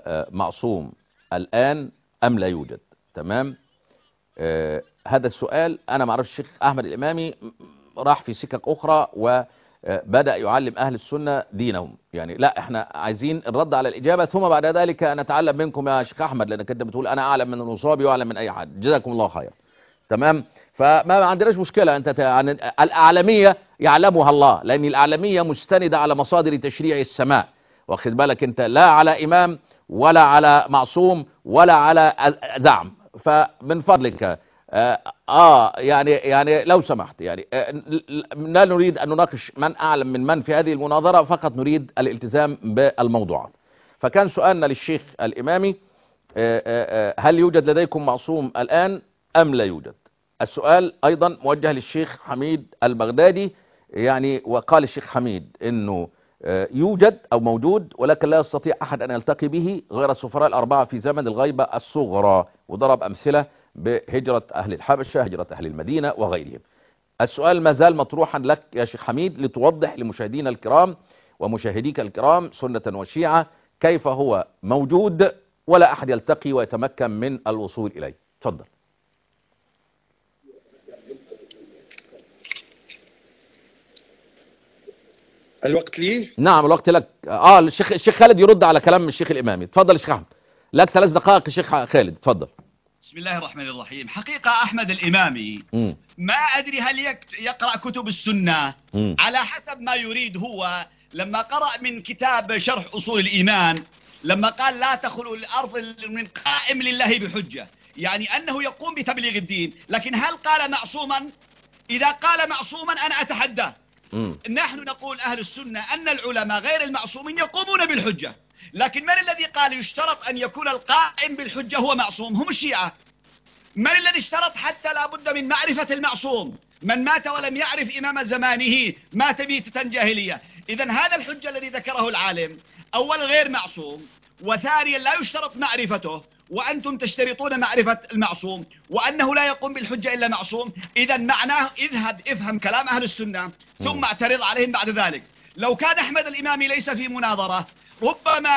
معصوم الان ام لا يوجد؟ تمام. آه هذا السؤال انا ما اعرفش. الشيخ احمد الامامي راح في سكك اخرى و بدأ يعلم أهل السنة دينهم. يعني لا، احنا عايزين الرد على الإجابة ثم بعد ذلك نتعلم منكم يا شيخ أحمد، لأنك أنت بتقول أنا أعلم من الوصابي وأعلم من أي حد. جزاكم الله خير. تمام. فما عندناش مشكلة. أنت يعني الأعلمية يعلمها الله، لأن الأعلمية مستندة على مصادر تشريع السماء، واخد بالك انت، لا على إمام ولا على معصوم ولا على زعم. فمن فضلك آه, اه يعني يعني لو سمحت يعني آه لا نريد ان نناقش من اعلم من من في هذه المناظرة، فقط نريد الالتزام بالموضوعات. فكان سؤالنا للشيخ الامامي آه آه هل يوجد لديكم معصوم الان ام لا يوجد؟ السؤال ايضا موجه للشيخ حميد البغدادي، يعني وقال الشيخ حميد انه يوجد او موجود ولكن لا يستطيع احد ان يلتقي به غير السفراء الاربعة في زمن الغيبة الصغرى، وضرب امثلة بهجرة اهل الحبشة، هجرة اهل المدينة وغيرهم. السؤال ما زال مطروحا لك يا شيخ حميد لتوضح لمشاهدينا الكرام ومشاهديك الكرام سنة وشيعة كيف هو موجود ولا احد يلتقي ويتمكن من الوصول اليه. تفضل. الوقت لي؟ نعم الوقت لك. اه الشيخ الشيخ خالد يرد على كلام الشيخ الامامي. تفضل يا شيخ احمد، لك ثلاث دقائق يا شيخ خالد، تفضل. بسم الله الرحمن الرحيم. حقيقة أحمد الإمامي م. ما أدري هل يقرأ كتب السنة م. على حسب ما يريد هو. لما قرأ من كتاب شرح أصول الإيمان لما قال لا تخلو الأرض من قائم لله بحجة، يعني أنه يقوم بتبليغ الدين، لكن هل قال معصوما؟ إذا قال معصوما أنا أتحداه. م. نحن نقول أهل السنة أن العلماء غير المعصومين يقومون بالحجة، لكن من الذي قال يشترط أن يكون القائم بالحجة هو معصوم؟ هم الشيعة. من الذي اشترط حتى لا بد من معرفة المعصوم؟ من مات ولم يعرف إمام زمانه مات ميتة جاهلية. إذن هذا الحجة الذي ذكره العالم أول غير معصوم، وثانيا لا يشترط معرفته، وأنتم تشترطون معرفة المعصوم وأنه لا يقوم بالحجة إلا معصوم. إذن معناه اذهب افهم كلام أهل السنة ثم اعترض عليهم بعد ذلك. لو كان أحمد الإمامي ليس في مناظرة ربما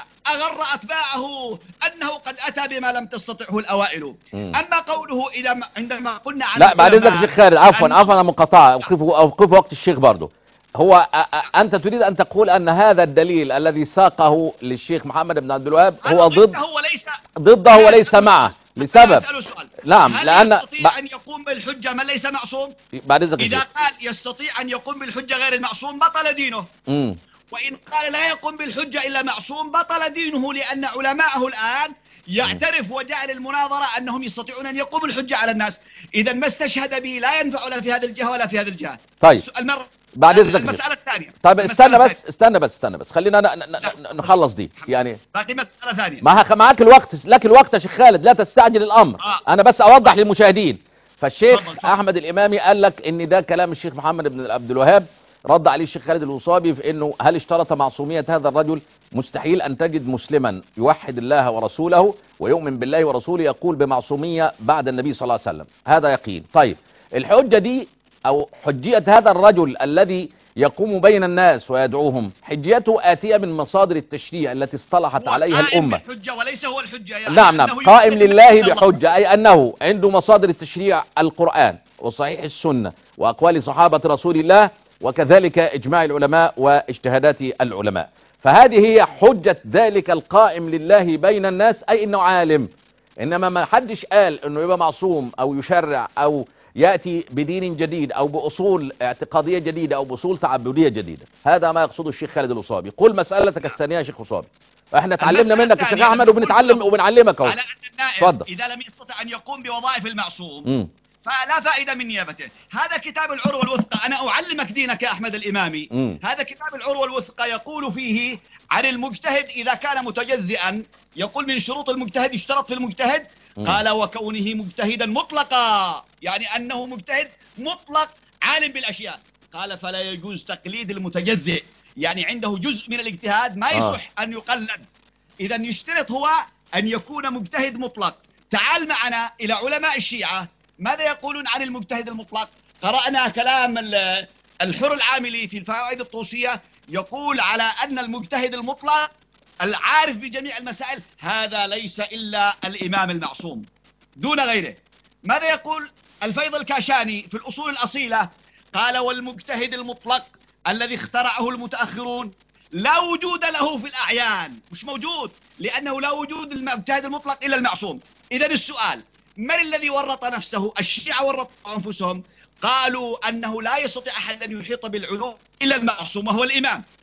أغر أتباعه أنه قد أتى بما لم تستطعه الأوائل. م. أما قوله إذا عندما قلنا عن لا بعد إذنك شيخ خالد، عفوا عفوا مقاطعة، أوقف وقت الشيخ برضه. هو أنت تريد أن تقول أن هذا الدليل الذي ساقه للشيخ محمد بن عبد الوهاب هو ضد وليس ضده وليس معه لسبب. نعم لأن يستطيع ب... أن يقوم بالحجة من ليس معصوم؟ بعد إذنك إذا قال يستطيع أن يقوم بالحجة غير المعصوم بطل دينه. م. وإن قال لا يقوم بالحجة إلا معصوم بطل دينه، لأن علماءه الآن يعترف وجعل المناظرة أنهم يستطيعون أن يقوموا الحجة على الناس. إذا ما استشهد به لا ينفع لا في هذه الجهة ولا في هذه الجهة. طيب المر... بعد إذنك المسألة الثانية. طيب استنى بس استنى بس استنى بس خلينا ن... ن... نخلص دي يعني. باقي مسألة ثانية. ما معك الوقت، لك الوقت يا شيخ خالد، لا تستعجل الأمر. آه. أنا بس أوضح للمشاهدين. فالشيخ طبعا طبعا. أحمد الإمامي قال لك إن ده كلام الشيخ محمد بن عبد الوهاب، رد عليه الشيخ خالد الوصابي في انه هل اشترط معصومية هذا الرجل؟ مستحيل ان تجد مسلما يوحد الله ورسوله ويؤمن بالله ورسوله يقول بمعصومية بعد النبي صلى الله عليه وسلم، هذا يقين. طيب الحجة دي او حجية هذا الرجل الذي يقوم بين الناس ويدعوهم، حجيته آتية من مصادر التشريع التي اصطلحت عليها الأمة. الحجة وليس هو الحجة يعني. نعم نعم قائم لله بحجة، أي أنه عنده مصادر التشريع القرآن وصحيح السنة وأقوال صحابة رسول الله وكذلك إجماع العلماء واجتهادات العلماء. فهذه هي حجة ذلك القائم لله بين الناس، أي أنه عالم. إنما ما حدش قال أنه يبقى معصوم أو يشرع أو يأتي بدين جديد أو بأصول اعتقادية جديدة أو بأصول تعبدية جديدة. هذا ما يقصده الشيخ خالد الوصابي. قل مسألتك الثانية يا شيخ وصابي. احنا تعلمنا منك يا شيخ أحمد وبنتعلم وبنعلمك اهو. على أن النائب إذا لم يستطع أن يقوم بوظائف المعصوم م. فلا فائدة من نيابته. هذا كتاب العروة الوثقى، أنا أعلمك دينك يا أحمد الإمامي. م. هذا كتاب العروة الوثقى يقول فيه عن المجتهد إذا كان متجزئا، يقول من شروط المجتهد يشترط في المجتهد م. قال وكونه مجتهدا مطلقا، يعني أنه مجتهد مطلق عالم بالأشياء. قال فلا يجوز تقليد المتجزئ، يعني عنده جزء من الاجتهاد ما يصح آه. أن يقلد. إذا يشترط هو أن يكون مجتهد مطلق. تعال معنا إلى علماء الشيعة ماذا يقولون عن المجتهد المطلق. قرأنا كلام الحر العاملي في الفوائد الطوسية، يقول على أن المجتهد المطلق العارف بجميع المسائل هذا ليس إلا الإمام المعصوم دون غيره. ماذا يقول الفيض الكاشاني في الأصول الأصيلة؟ قال والمجتهد المطلق الذي اخترعه المتأخرون لا وجود له في الأعيان، مش موجود، لأنه لا وجود المجتهد المطلق إلا المعصوم. إذا السؤال من الذي ورط نفسه؟ الشيعة ورطوا أنفسهم، قالوا أنه لا يستطيع أحد أن يحيط بالعلوم إلا المعصوم وهو الإمام.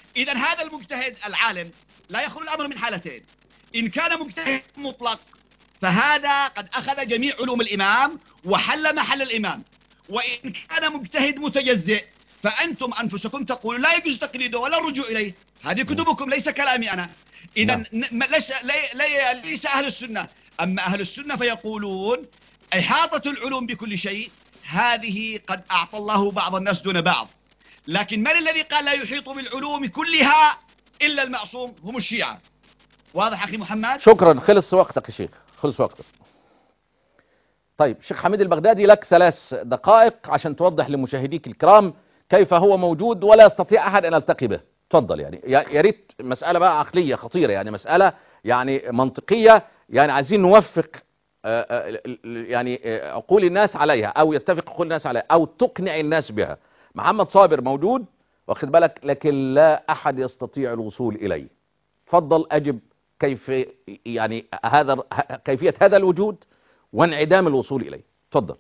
إذا هذا المجتهد العالم لا يخلو الأمر من حالتين. إن كان مجتهد مطلق فهذا قد أخذ جميع علوم الإمام وحل محل الإمام، وإن كان مجتهد متجزئ فأنتم أنفسكم تقولون لا يجوز تقليده ولا الرجوع إليه. هذه كتبكم ليس كلامي أنا. إذا ليس أهل السنة. أما أهل السنة فيقولون إحاطة العلوم بكل شيء هذه قد أعطى الله بعض الناس دون بعض، لكن من الذي قال لا يحيط بالعلوم كلها إلا المعصوم؟ هم الشيعة. واضح أخي محمد؟ شكرا. خلص وقتك يا شيخ، خلص وقتك. طيب شيخ حميد البغدادي لك ثلاث دقائق عشان توضح لمشاهديك الكرام كيف هو موجود ولا يستطيع أحد أن يلتقي به. تفضل. يعني يا ريت مسألة بقى عقلية خطيرة، يعني مسألة يعني منطقية، يعني عايزين نوفق يعني عقول الناس عليها، أو يتفق عقول الناس عليها، أو تقنع الناس بها. محمد صابر موجود واخد بالك، لكن لا أحد يستطيع الوصول إليه. تفضل أجب كيف يعني هذا كيفية هذا الوجود وانعدام الوصول إليه. تفضل.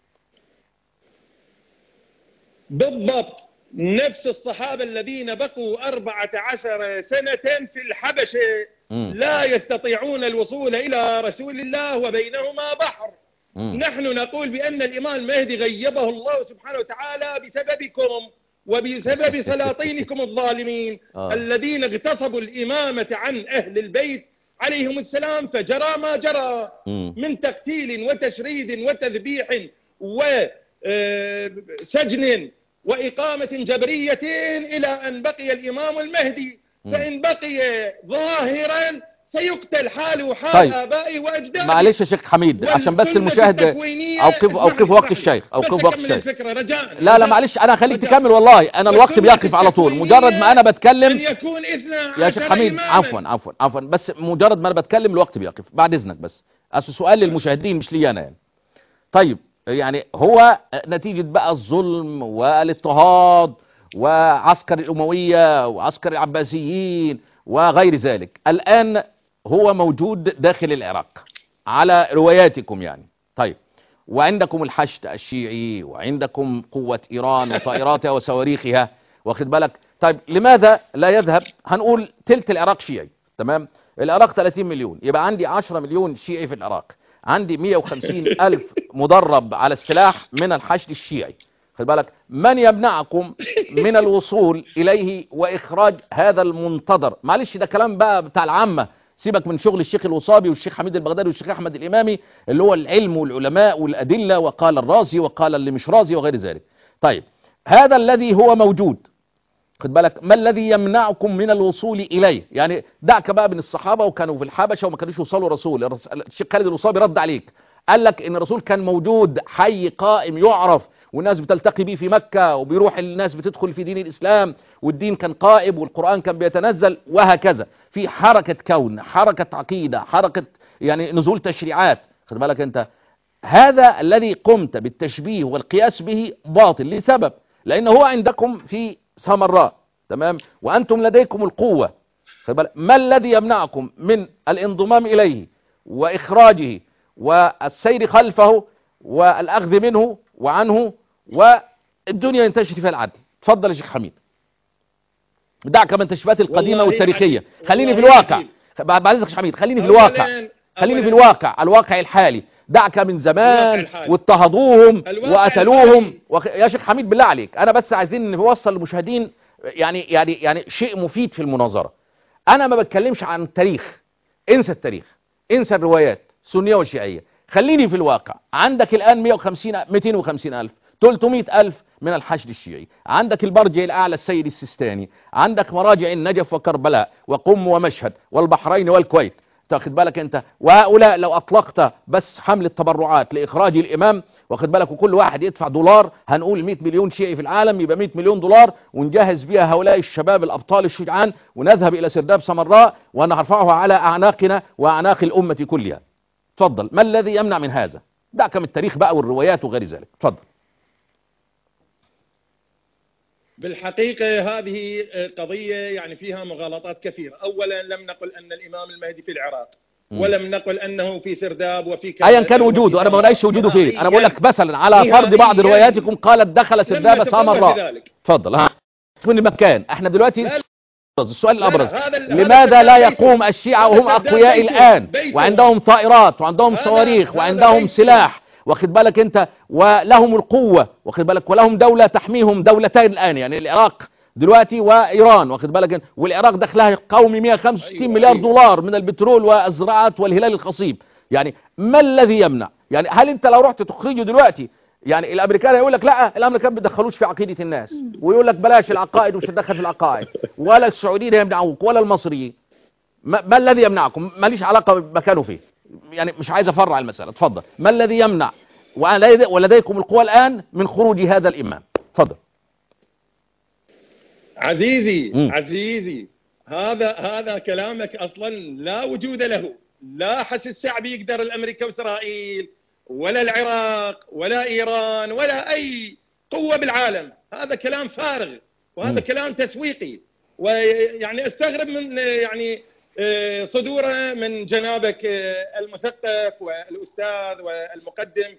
بالضبط نفس الصحابة الذين بقوا أربعة عشر سنة في الحبشة م. لا يستطيعون الوصول إلى رسول الله وبينهما بحر. م. نحن نقول بأن الإمام المهدي غيبه الله سبحانه وتعالى بسببكم وبسبب سلاطينكم الظالمين آه. الذين اغتصبوا الإمامة عن أهل البيت عليهم السلام، فجرى ما جرى م. من تقتيل وتشريد وتذبيح وسجن وإقامة جبرية إلى أن بقي الإمام المهدي. فإن بقي ظاهرا سيقتل حاله حال طيب. آبائه وأجداده. معلش يا شيخ حميد عشان بس المشاهد اوقف اوقف وقت الشيخ اوقف وقت الشيخ. رجاء. لا لا معلش انا خليك تكمل، والله انا الوقت بيقف على طول مجرد ما انا بتكلم يكون يا شيخ حميد. عفوا عفوا عفوا بس مجرد ما انا بتكلم الوقت بيقف بعد اذنك. بس اصل سؤال للمشاهدين مش لي انا يعني. طيب يعني هو نتيجة بقى الظلم والاضطهاد وعسكر الأموية وعسكر العباسيين وغير ذلك، الآن هو موجود داخل العراق على رواياتكم يعني. طيب وعندكم الحشد الشيعي وعندكم قوة إيران وطائراتها وصواريخها واخد بالك. طيب لماذا لا يذهب؟ هنقول تلت العراق شيعي، تمام؟ العراق ثلاثين مليون، يبقى عندي عشرة مليون شيعي في العراق، عندي مئة وخمسين ألف مدرب على السلاح من الحشد الشيعي. خد بالك من يمنعكم من الوصول إليه وإخراج هذا المنتظر؟ معلش ده كلام بقى بتاع العامة، سيبك من شغل الشيخ الوصابي والشيخ حميد البغدادي والشيخ أحمد الإمامي اللي هو العلم والعلماء والأدلة وقال الرازي وقال اللي مش رازي وغير ذلك. طيب هذا الذي هو موجود خد بالك ما الذي يمنعكم من الوصول إليه؟ يعني دعك بقى من الصحابة وكانوا في الحبشة وما كانوش يوصلوا رسول. الشيخ خالد الوصابي رد عليك قال لك ان الرسول كان موجود حي قائم يعرف والناس بتلتقي به في مكة وبيروح الناس بتدخل في دين الإسلام والدين كان قائم والقرآن كان بيتنزل وهكذا، في حركة كون، حركة عقيدة، حركة يعني نزول تشريعات. خد بالك انت هذا الذي قمت بالتشبيه والقياس به باطل لسبب، لأن هو عندكم في سامراء تمام وأنتم لديكم القوة. خد بالك ما الذي يمنعكم من الانضمام إليه وإخراجه والسير خلفه والأخذ منه وعنه والدنيا ينتشر فيها العدل؟ تفضل يا شيخ حميد. دعك من التشبيهات القديمة والتاريخية، خليني في الواقع. بعد اذنك يا شيخ حميد خليني في الواقع، خليني في الواقع الواقع الحالي. دعك من زمان واضطهدوهم وقتلوهم وخ... يا شيخ حميد بالله عليك انا بس عايزين نوصل للمشاهدين يعني يعني يعني شيء مفيد في المناظرة. انا ما بتكلمش عن التاريخ، انسى التاريخ، انسى الروايات سنية وشيعية، خليني في الواقع. عندك الآن مئة وخمسين مئتين وخمسين ألف ثلاثمئة ألف من الحشد الشيعي، عندك البرجع الأعلى السيد السيستاني، عندك مراجع النجف وكربلاء وقم ومشهد والبحرين والكويت. تاخد بالك انت وهؤلاء لو اطلقت بس حملة تبرعات لاخراج الامام واخد بالك وكل واحد يدفع دولار، هنقول مئة مليون شيعي في العالم يبقى مئة مليون دولار ونجهز بها هؤلاء الشباب الابطال الشجعان ونذهب الى سرداب سامراء ونرفعها على اعناقنا واعناق الامة كلها. تفضل ما الذي يمنع من هذا؟ دعك من التاريخ بقى والروايات وغير ذلك. تفضل. بالحقيقة هذه قضية يعني فيها مغالطات كثيرة. أولا لم نقل أن الإمام المهدي في العراق م. ولم نقل أنه في سرداب وفي كذا أيا كان وجوده، أنا ما بقولش وجوده فين، أنا بقول لك مثلا على فرض بعض رواياتكم قالت دخل سرداب سامراء. تفضل. ها من مكان احنا دلوقتي السؤال الأبرز، هذا لماذا لا يقوم الشيعة وهم أقوياء الآن وعندهم طائرات وعندهم صواريخ وعندهم سلاح، واخد بالك انت، ولهم القوة، واخد بالك، ولهم دولة تحميهم، دولتين الآن يعني العراق دلوقتي وإيران، واخد بالك، والعراق دخلها قومي مئة وخمسة وستين أيوة مليار أيوة. دولار من البترول والزراعات والهلال الخصيب. يعني ما الذي يمنع؟ يعني هل انت لو رحت تخرجه دلوقتي، يعني الامريكان يقول لك لا الامريكان ما بيدخلوش في عقيدة الناس، ويقول لك بلاش العقائد ومش هتدخل في العقائد، ولا السعوديين يمنعوك ولا المصريين، ما, ما الذي يمنعكم؟ ماليش علاقة بمكانه فيه، يعني مش عايز افرع المسألة، اتفضل. ما الذي يمنع ولديكم القوى الآن من خروج هذا الإمام؟ اتفضل. عزيزي م. عزيزي هذا هذا كلامك اصلا لا وجود له. لا حس الشعب يقدر الامريكا واسرائيل ولا العراق ولا ايران ولا اي قوة بالعالم، هذا كلام فارغ وهذا م. كلام تسويقي. ويعني استغرب من يعني صدوره من جنابك المثقف والاستاذ والمقدم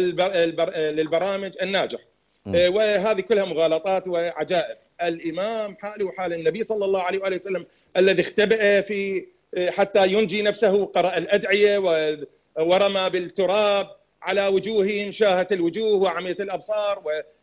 للبرامج الناجح، وهذه كلها مغالطات وعجائب. الإمام حاله حال النبي صلى الله عليه وآله وسلم الذي اختبأ في حتى ينجي نفسه، قرأ الأدعية ورمى بالتراب على وجوههم شاهة الوجوه وعمية الأبصار،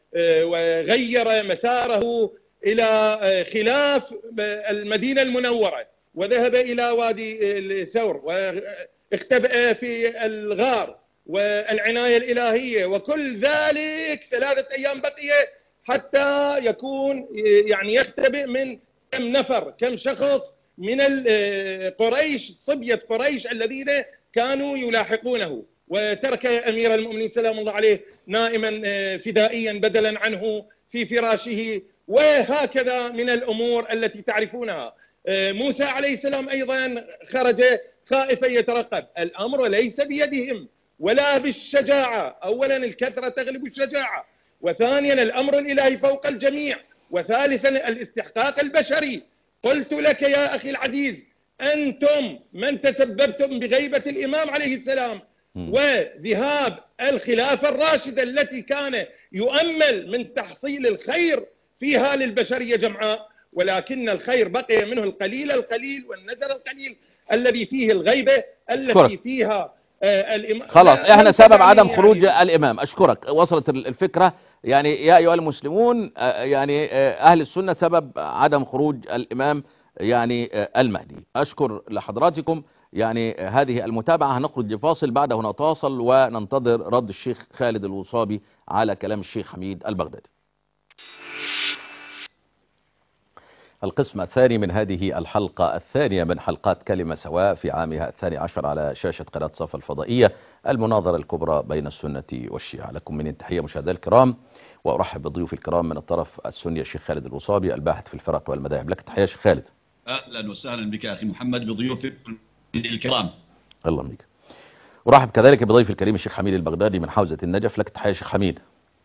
وغير مساره إلى خلاف المدينة المنورة وذهب إلى وادي الثور واختبأ في الغار والعناية الإلهية، وكل ذلك ثلاثة أيام بقية حتى يكون يعني يختبئ من كم نفر كم شخص من قريش، صبية قريش الذين كانوا يلاحقونه، وترك أمير المؤمنين سلام الله عليه نائما فدائيا بدلا عنه في فراشه، وهكذا من الأمور التي تعرفونها. موسى عليه السلام أيضا خرج خائفا يترقب. الأمر ليس بيدهم ولا بالشجاعة، أولا الكثرة تغلب الشجاعة، وثانيا الأمر الإلهي فوق الجميع، وثالثا الاستحقاق البشري. قلت لك يا أخي العزيز أنتم من تسببتم بغيبة الإمام عليه السلام وذهاب الخلافة الراشدة التي كان يؤمل من تحصيل الخير فيها للبشرية جمعاء، ولكن الخير بقي منه القليل القليل والنذر القليل الذي فيه الغيبة التي فيها الإمام. خلاص احنا سبب عدم خروج يعني الإمام. أشكرك، وصلت الفكرة. يعني يا أيها المسلمون، يعني أهل السنة سبب عدم خروج الإمام يعني المهدي. أشكر لحضراتكم يعني هذه المتابعة. هنخرج لفاصل، بعده نتواصل وننتظر رد الشيخ خالد الوصابي على كلام الشيخ حميد البغدادي. القسم الثاني من هذه الحلقة الثانية من حلقات كلمة سواء في عامها الثاني عشر على شاشة قناة صفا الفضائية، المناظرة الكبرى بين السنة والشيعة. لكم من التحية مشاهدينا الكرام، وأرحب بضيوف الكرام من الطرف السني الشيخ خالد الوصابي الباحث في الفرق والمذاهب. لك تحية شيخ خالد. أهلا وسهلا بك أخي محمد بضيوفك الكرام. الله بك. أرحب كذلك بضيف الكريم الشيخ حميد البغدادي من حوزة النجف. لك تحية شيخ حميد.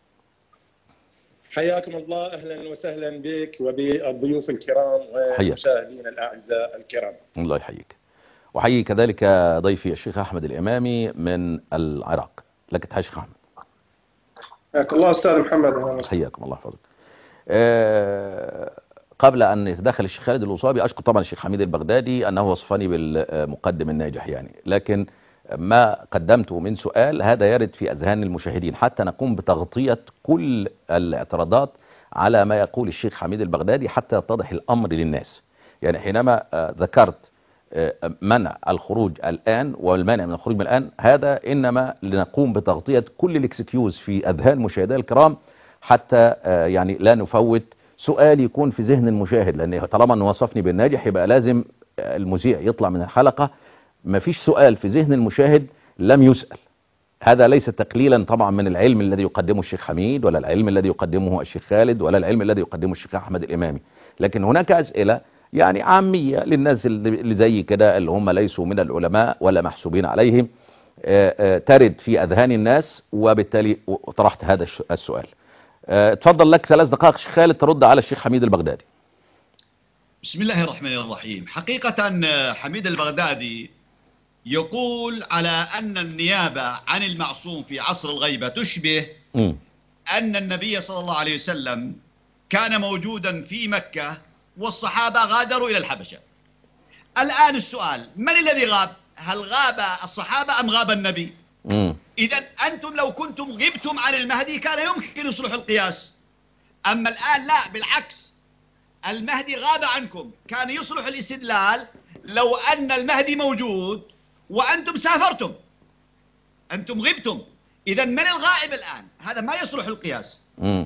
حياكم الله، أهلا وسهلا بك وبالضيوف الكرام والمشاهدين الأعزاء الكرام. الله يحييك. وحيي كذلك ضيفي الشيخ أحمد الإمامي من العراق. لك تحية شيخ أحمد. حياك الله أستاذ محمد. حياكم الله فضلك. أه قبل أن يتدخل الشيخ خالد الوصابي، أشكر طبعا الشيخ حميد البغدادي أنه وصفني بالمقدم الناجح يعني، لكن ما قدمته من سؤال هذا يرد في أذهان المشاهدين حتى نقوم بتغطية كل الاعتراضات على ما يقول الشيخ حميد البغدادي حتى يتضح الأمر للناس. يعني حينما ذكرت منع الخروج الآن والمانع من الخروج من الآن، هذا إنما لنقوم بتغطية كل الاكسكيوز في أذهان مشاهدي الكرام حتى يعني لا نفوت سؤال يكون في ذهن المشاهد، لأن طالما أنه وصفني بالناجح يبقى لازم المذيع يطلع من الحلقة ما فيش سؤال في ذهن المشاهد لم يسأل. هذا ليس تقليلا طبعا من العلم الذي يقدمه الشيخ حميد ولا العلم الذي يقدمه الشيخ خالد ولا العلم الذي يقدمه الشيخ أحمد الإمامي، لكن هناك أسئلة يعني عامية للناس اللي زي كده اللي هم ليسوا من العلماء ولا محسوبين عليهم ترد في أذهان الناس، وبالتالي طرحت هذا السؤال. اتفضل لك ثلاث دقائق شيخ خالد ترد على الشيخ حميد البغدادي. بسم الله الرحمن الرحيم. حقيقة حميد البغدادي يقول على أن النيابة عن المعصوم في عصر الغيبة تشبه م. أن النبي صلى الله عليه وسلم كان موجودا في مكة والصحابة غادروا إلى الحبشة. الآن السؤال، من الذي غاب؟ هل غاب الصحابة أم غاب النبي؟ إذا أنتم لو كنتم غبتم عن المهدي كان يمكن يصلح القياس، أما الآن لا، بالعكس، المهدي غاب عنكم. كان يصلح الاستدلال لو أن المهدي موجود وأنتم سافرتم، أنتم غبتم. إذا من الغائب الآن؟ هذا ما يصلح القياس.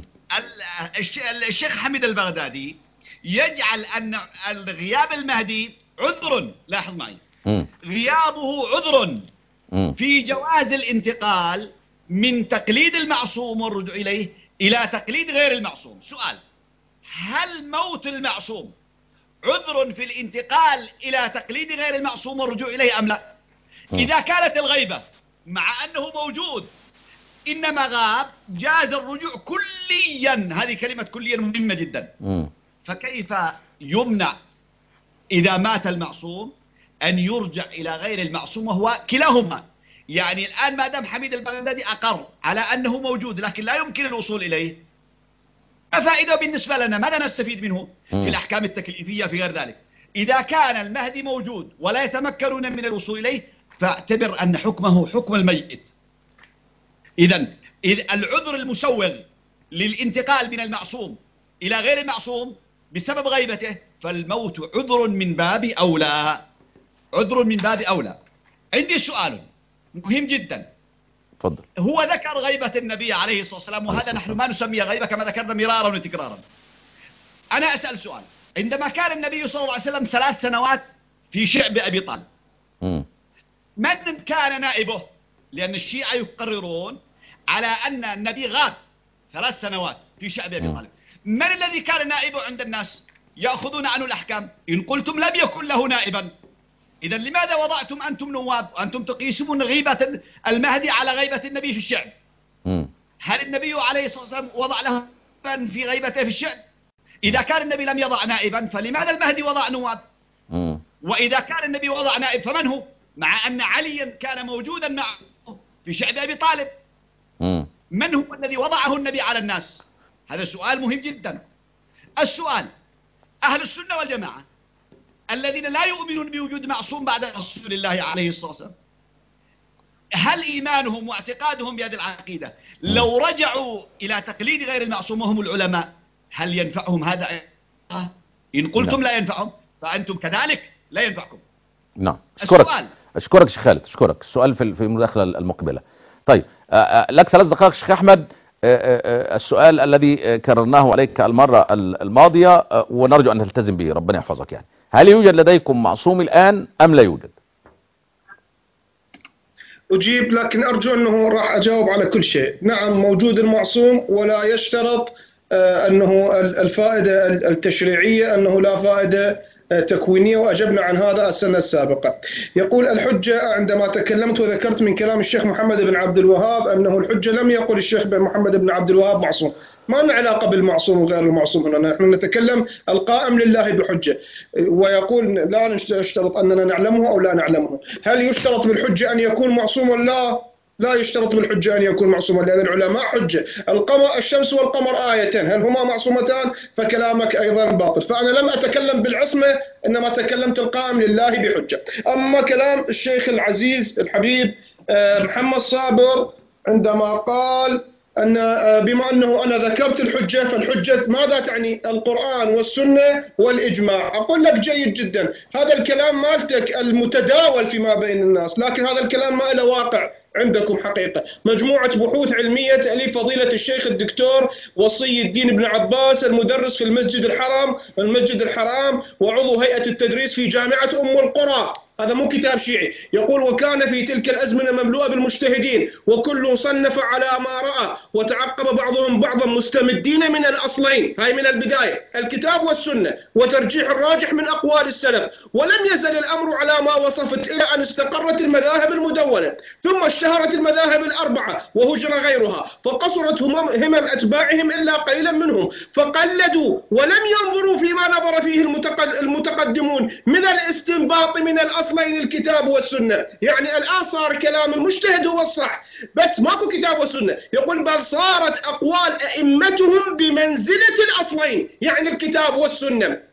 الشيخ حميد البغدادي يجعل أن غياب المهدي عذر، لاحظ معي، غيابه عذر في جواز الانتقال من تقليد المعصوم والرجوع إليه إلى تقليد غير المعصوم. سؤال، هل موت المعصوم عذر في الانتقال إلى تقليد غير المعصوم والرجوع إليه أم لا؟ إذا كانت الغيبة مع أنه موجود إنما غاب جاز الرجوع كليا. هذه كلمة كليا مهمة جدا. فكيف يمنع إذا مات المعصوم أن يرجع إلى غير المعصوم وهو كلاهما؟ يعني الآن ما دام حميد البغدادي أقر على أنه موجود لكن لا يمكن الوصول إليه، ما فائدة بالنسبة لنا؟ ماذا نستفيد منه في الأحكام التكليفية في غير ذلك؟ إذا كان المهدي موجود ولا يتمكنون من الوصول إليه فاعتبر أن حكمه حكم الميت. إذن العذر المسوغ للانتقال من المعصوم إلى غير المعصوم بسبب غيبته فالموت عذر من باب أولى، عذر من باب أولى. عندي سؤال مهم جدا. تفضل. هو ذكر غيبة النبي عليه الصلاة والسلام، وهذا نحن ما نسميه غيبة كما ذكرنا مرارا وتكرارا. أنا أسأل سؤال، عندما كان النبي صلى الله عليه وسلم ثلاث سنوات في شعب أبي طالب، من كان نائبه؟ لأن الشيعة يقررون على أن النبي غاب ثلاث سنوات في شعب أبي طالب. من الذي كان نائبه عند الناس يأخذون عنه الأحكام؟ إن قلتم لم يكن له نائبا، إذا لماذا وضعتم أنتم نواب وأنتم تقيسون غيبة المهدي على غيبة النبي في الشعب؟ هل النبي عليه الصلاة والسلام وضع له في غيبته في الشعب؟ إذا كان النبي لم يضع نائبا فلماذا المهدي وضع نواب؟ وإذا كان النبي وضع نائب فمن هو؟ مع أن عليا كان موجودا معه في شعب أبي طالب. من هو الذي وضعه النبي على الناس؟ هذا سؤال مهم جدا. السؤال، أهل السنة والجماعة الذين لا يؤمنون بوجود معصوم بعد رسول الله عليه الصلاة والسلام، هل إيمانهم واعتقادهم بهذه العقيدة لو رجعوا إلى تقليد غير المعصوم وهم العلماء هل ينفعهم هذا؟ إن قلتم لا ينفعهم فأنتم كذلك لا ينفعكم. نعم. أشكرك أشكرك شيخ خالد، أشكرك. السؤال في في المداخلة المقبلة. طيب لك ثلاث دقائق شيخ أحمد. السؤال الذي كررناه عليك المرة الماضية ونرجو أن تلتزم به، ربنا يحفظك. يعني هل يوجد لديكم معصوم الآن أم لا يوجد؟ أجيب، لكن أرجو أنه راح أجاوب على كل شيء. نعم موجود المعصوم، ولا يشترط أنه الفائدة التشريعية أنه لا فائدة تكوينية، وأجبنا عن هذا السنة السابقة. يقول الحجة، عندما تكلمت وذكرت من كلام الشيخ محمد بن عبد الوهاب أنه الحجة لم يقل الشيخ محمد بن عبد الوهاب معصوم. ما لنا علاقة بالمعصوم وغير المعصوم هنا، نحن نتكلم القائم لله بحجة، ويقول لا نشترط أننا نعلمه أو لا نعلمه. هل يشترط بالحجة أن يكون معصوما؟ لا لا يشترط بالحجة أن يكون معصوما، لأن العلماء حجة. القمر الشمس والقمر آيتان، هل هما معصومتان؟ فكلامك أيضا باطل. فأنا لم أتكلم بالعصمة، إنما تكلمت القائم لله بحجة. أما كلام الشيخ العزيز الحبيب محمد صابر عندما قال أن بما أنه أنا ذكرت الحجة، فالحجة ماذا تعني؟ القرآن والسنة والإجماع. أقول لك جيد جدا، هذا الكلام مالتك المتداول فيما بين الناس، لكن هذا الكلام ما له واقع عندكم حقيقة. مجموعة بحوث علمية تأليف فضيلة الشيخ الدكتور وصي الدين بن عباس، المدرس في المسجد الحرام المسجد الحرام وعضو هيئة التدريس في جامعة أم القرى. هذا مو كتاب شيعي. يقول وكان في تلك الأزمنة مملوءة بالمجتهدين وكل صنف على ما رأى وتعقب بعضهم بعضا مستمدين من الأصلين، هاي من البداية الكتاب والسنة، وترجيح الراجح من أقوال السلف، ولم يزل الأمر على ما وصفت إلى أن استقرت المذاهب المدونة، ثم اشتهرت المذاهب الأربعة وهجر غيرها، فقصرت همم أتباعهم إلا قليلا منهم، فقلدوا ولم ينظروا فيما نظر فيه المتقدمون من الاستنباط من الأصل أصلين الكتاب والسنة. يعني الآن صار كلام المجتهد هو الصح، بس ماكو كتاب والسنة. يقول بل صارت أقوال أئمتهم بمنزلة الأصلين، يعني الكتاب والسنة.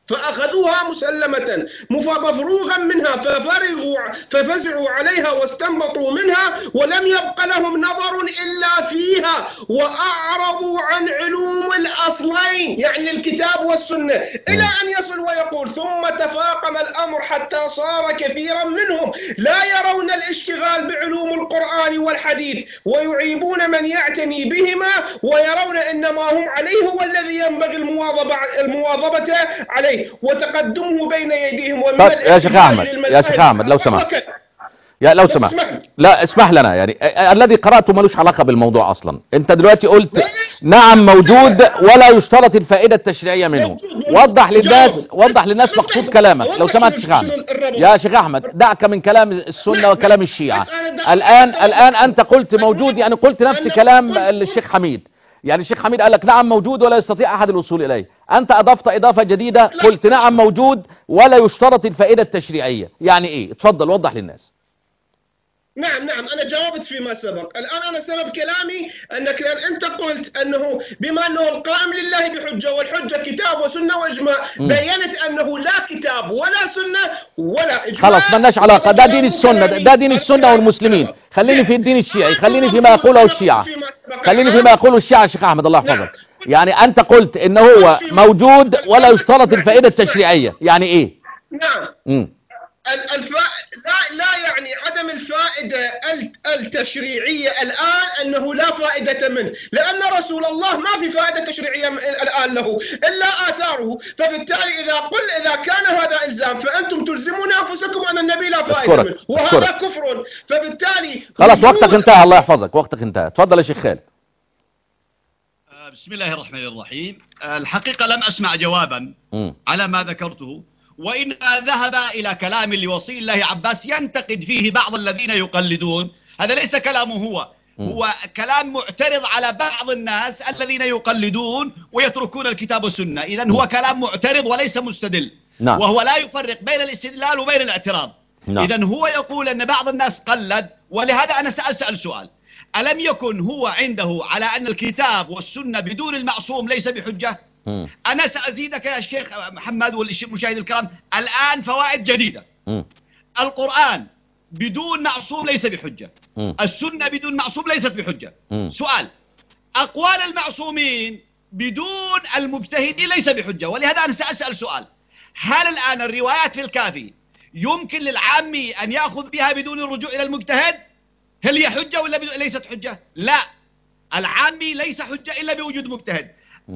فأخذوها مسلمة مفروغا منها ففرغوا ففزعوا عليها واستنبطوا منها ولم يبق لهم نظر إلا فيها وأعرضوا عن علوم الأصلين يعني الكتاب والسنة إلى أن يصل ويقول ثم تفاقم الأمر حتى صار كثيرا منهم لا يرون الاشتغال بعلوم القرآن والحديث ويعيبون من يعتني بهما ويرون أن ما هم عليه هو الذي ينبغي المواظبة, المواظبة عليه وتقدمه بين يديهم. طب يا شيخ أحمد يا شيخ أحمد لو سمحت يا لو سمحت لا اسمح لنا يعني الذي قرأته ملوش علاقة بالموضوع أصلا. أنت دلوقتي قلت نعم موجود ولا يشترط الفائدة التشريعية منه. وضح للناس وضح للناس مقصود كلامك لو سمحت شيخ أحمد. يا شيخ أحمد دعك من كلام السنة وكلام الشيعة. الآن الآن أنت قلت موجود يعني قلت نفس كلام الشيخ حميد. يعني الشيخ حميد قال لك نعم موجود ولا يستطيع أحد الوصول إليه. أنت أضفت إضافة جديدة قلت نعم موجود ولا يشترط الفائدة التشريعية. يعني إيه؟ اتفضل وضح للناس. نعم نعم أنا جاوبت فيما سبق. الآن أنا سبب كلامي أنك أنت قلت أنه بما أنه القائم لله بحجة والحجة كتاب وسنة وإجماع بيّنت أنه لا كتاب ولا سنة ولا إجماع. خلاص مالناش علاقة ده دين السنة ده دين السنة والمسلمين. خليني في الدين الشيعي خليني فيما يقوله الشيعة خليني فيما يقوله الشيعة شيخ أحمد الله يحفظك. يعني أنت قلت إنه هو موجود ولا يشترط الفائدة التشريعية. يعني إيه؟ نعم امم الفا... لا لا يعني عدم الفائدة التشريعية الآن أنه لا فائدة منه لأن رسول الله ما في فائدة تشريعية الآن له إلا آثاره. فبالتالي إذا قل إذا كان هذا إلزام فأنتم تلزمون أنفسكم أن النبي لا فائدة منه وهذا كفر. فبالتالي خلاص وقتك انتهى الله يحفظك وقتك انتهى. تفضل يا شيخ خالد. بسم الله الرحمن الرحيم. الحقيقة لم أسمع جوابا م. على ما ذكرته وإن ذهب إلى كلام لوصي الله عباس ينتقد فيه بعض الذين يقلدون. هذا ليس كلامه هو م. هو كلام معترض على بعض الناس الذين يقلدون ويتركون الكتاب والسنة. إذن هو كلام معترض وليس مستدل. نعم. وهو لا يفرق بين الاستدلال وبين الاعتراض. نعم. إذن هو يقول أن بعض الناس قلد ولهذا أنا سأسأل سؤال. ألم يكن هو عنده على أن الكتاب والسنة بدون المعصوم ليس بحجة؟ م. أنا سأزيدك يا شيخ محمد والمشاهد الكرام الآن فوائد جديدة. م. القرآن بدون معصوم ليس بحجة. م. السنة بدون معصوم ليست بحجة. م. سؤال أقوال المعصومين بدون المجتهدين ليس بحجة. ولهذا أنا سأسأل سؤال. هل الآن الروايات في الكافي يمكن للعامي أن يأخذ بها بدون الرجوع إلى المجتهد؟ هل هي حجة ولا ليست حجة؟ لا العامي ليس حجة إلا بوجود مجتهد.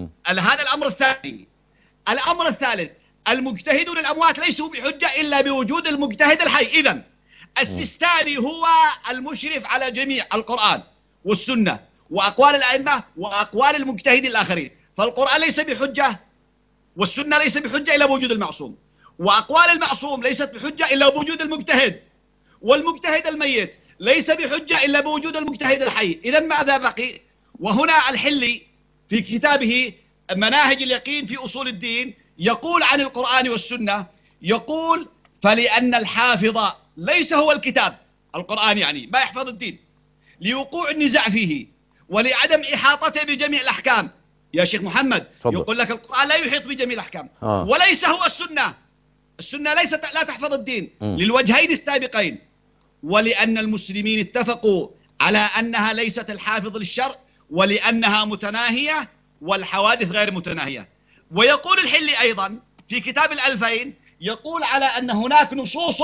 هذا الأمر الثاني. الأمر الثالث المجتهدون الأموات ليسوا بحجة إلا بوجود المجتهد الحي. إذن السيستاني هو المشرف على جميع القرآن والسنة وأقوال الأئمة وأقوال المجتهدين الآخرين. فالقرآن ليس بحجة والسنة ليس بحجة إلا بوجود المعصوم وأقوال المعصوم ليست بحجة إلا بوجود المجتهد والمجتهد الميت ليس بحجة إلا بوجود المجتهد الحي. إذن ماذا بقي؟ وهنا الحلي في كتابه مناهج اليقين في أصول الدين يقول عن القرآن والسنة يقول فلأن الحافظ ليس هو الكتاب القرآن يعني ما يحفظ الدين لوقوع النزاع فيه ولعدم إحاطته بجميع الأحكام. يا شيخ محمد فضل. يقول لك القرآن لا يحيط بجميع الأحكام آه. وليس هو السنة. السنة ليست لا تحفظ الدين م. للوجهين السابقين ولأن المسلمين اتفقوا على أنها ليست الحافظ للشرع ولأنها متناهية والحوادث غير متناهية. ويقول الحلي أيضا في كتاب الألفين يقول على أن هناك نصوص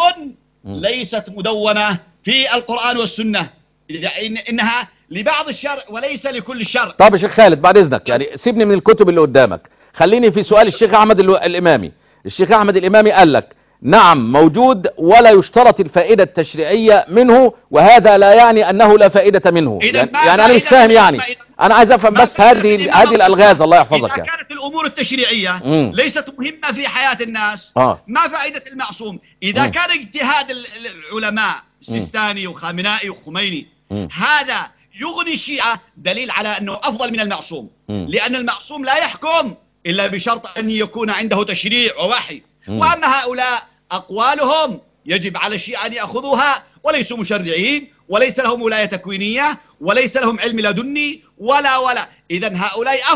ليست مدونة في القرآن والسنة إن إنها لبعض الشرع وليس لكل الشرع. طب يا شيخ خالد بعد إذنك يعني سيبني من الكتب اللي قدامك خليني في سؤال الشيخ أحمد الإمامي. الشيخ أحمد الإمامي قال لك نعم موجود ولا يشترط الفائدة التشريعية منه وهذا لا يعني أنه لا فائدة منه. يعني, يعني أنا مش فاهم يعني أنا عايز أفهم بس هذه هذه الألغاز الله يحفظك. إذا كانت الأمور التشريعية مم. ليست مهمة في حياة الناس آه. ما فائدة المعصوم؟ إذا مم. كان اجتهاد العلماء السيستاني وخامنائي وخميني مم. هذا يغني الشيعة دليل على أنه أفضل من المعصوم مم. لأن المعصوم لا يحكم إلا بشرط أن يكون عنده تشريع ووحي. مم. وأما هؤلاء أقوالهم يجب على الشيعة أن يأخذوها وليسوا مشرعين وليس لهم ولاية تكوينية وليس لهم علم لدني ولا ولا. إذن هؤلاء أفضل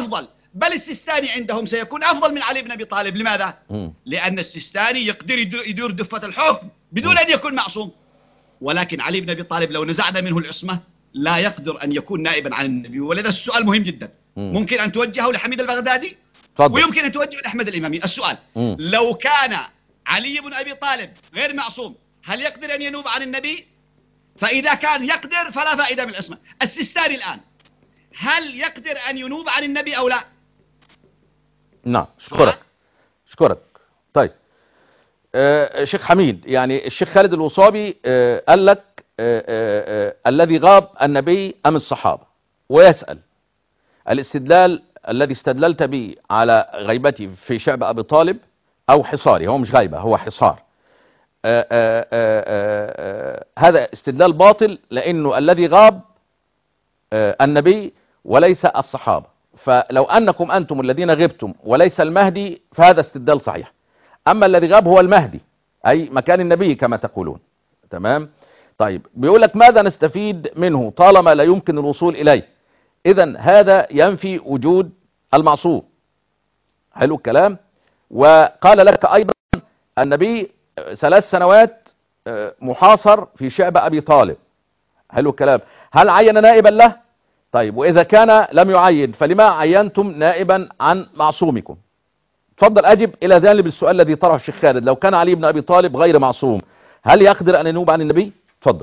بل السيستاني عندهم سيكون أفضل من علي بن أبي طالب. لماذا؟ م. لأن السيستاني يقدر يدور دفة الحكم بدون أن يكون معصوم، ولكن علي بن أبي طالب لو نزعنا منه العصمة لا يقدر أن يكون نائبا عن النبي. ولذا السؤال مهم جدا، م. ممكن أن توجهه لحميد البغدادي فضل. ويمكن أن توجهه لأحمد الإمامي. السؤال م. لو كان علي بن أبي طالب غير معصوم هل يقدر أن ينوب عن النبي؟ فإذا كان يقدر فلا فائدة من العصمة. السيستاني الآن هل يقدر أن ينوب عن النبي أو لا؟ نعم. شكرك شكرك. طيب آه شيخ حميد، يعني الشيخ خالد الوصابي آه قال لك آه آه آه الذي غاب النبي أم الصحابة، ويسأل الاستدلال الذي استدللت به على غيبتي في شعب أبي طالب أو حصاري، هو مش غيبة هو حصار، آآ آآ آآ هذا استدلال باطل، لأنه الذي غاب النبي وليس الصحابة. فلو أنكم أنتم الذين غبتم وليس المهدي فهذا استدلال صحيح. أما الذي غاب هو المهدي أي مكان النبي كما تقولون. تمام. طيب بيقول لك ماذا نستفيد منه طالما لا يمكن الوصول إليه؟ إذن هذا ينفي وجود المعصوم. حلو الكلام. وقال لك أيضا النبي ثلاث سنوات محاصر في شعب أبي طالب. حلو الكلام. هل عين نائبا له؟ طيب وإذا كان لم يعين فلما عينتم نائبا عن معصومكم؟ تفضل أجب إلى جانب السؤال الذي طرحه الشيخ خالد، لو كان علي بن أبي طالب غير معصوم هل يقدر أن ينوب عن النبي؟ تفضل.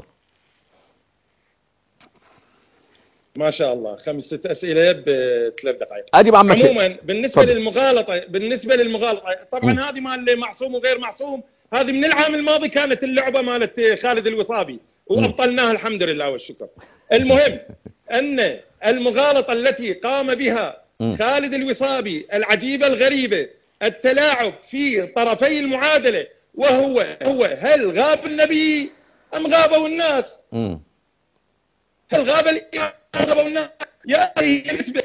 ما شاء الله خمس ست أسئلة بثلاث دقائق. أجب عما شئت. عموما بالنسبة فضل. للمغالطة بالنسبة للمغالطة طبعا م. هذه مال معصوم وغير معصوم، هذه من العام الماضي كانت اللعبة مالت خالد الوصابي وأبطلناها الحمد لله والشكر. المهم أن المغالطة التي قام بها خالد الوصابي العجيبة الغريبة التلاعب في طرفي المعادلة، وهو هو هل غاب النبي أم غابوا الناس؟ م. هل غاب الإمام أم غابوا الناس؟ يا هي نسبة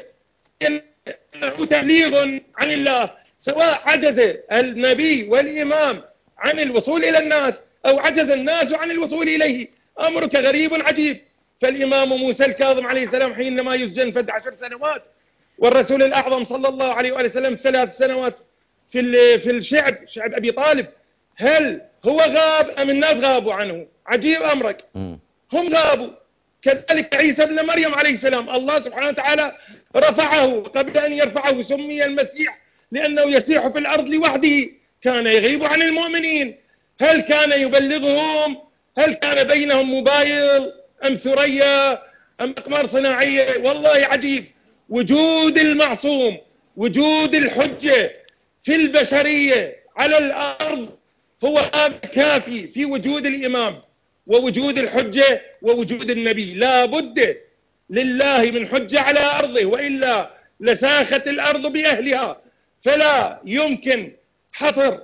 تبليغ عن الله، سواء عجز النبي والإمام عن الوصول إلى الناس أو عجز الناس عن الوصول إليه، أمرك غريب عجيب. فالإمام موسى الكاظم عليه السلام حينما يسجن فد عشر سنوات، والرسول الأعظم صلى الله عليه وآله وسلم ثلاث سنوات في في الشعب شعب أبي طالب، هل هو غاب أم الناس غابوا عنه؟ عجيب أمرك. هم غابوا. كذلك عيسى ابن مريم عليه السلام الله سبحانه وتعالى رفعه، قبل أن يرفعه سمي المسيح لأنه يسيح في الأرض لوحده، كان يغيب عن المؤمنين. هل كان يبلغهم؟ هل كان بينهم موبايل أم ثريا أم أقمار صناعية؟ والله عجيب. وجود المعصوم، وجود الحجة في البشرية على الأرض هو هذا كافي في وجود الإمام ووجود الحجة ووجود النبي. لا بد لله من حجة على أرضه، وإلا لساخت الأرض بأهلها. فلا يمكن حصر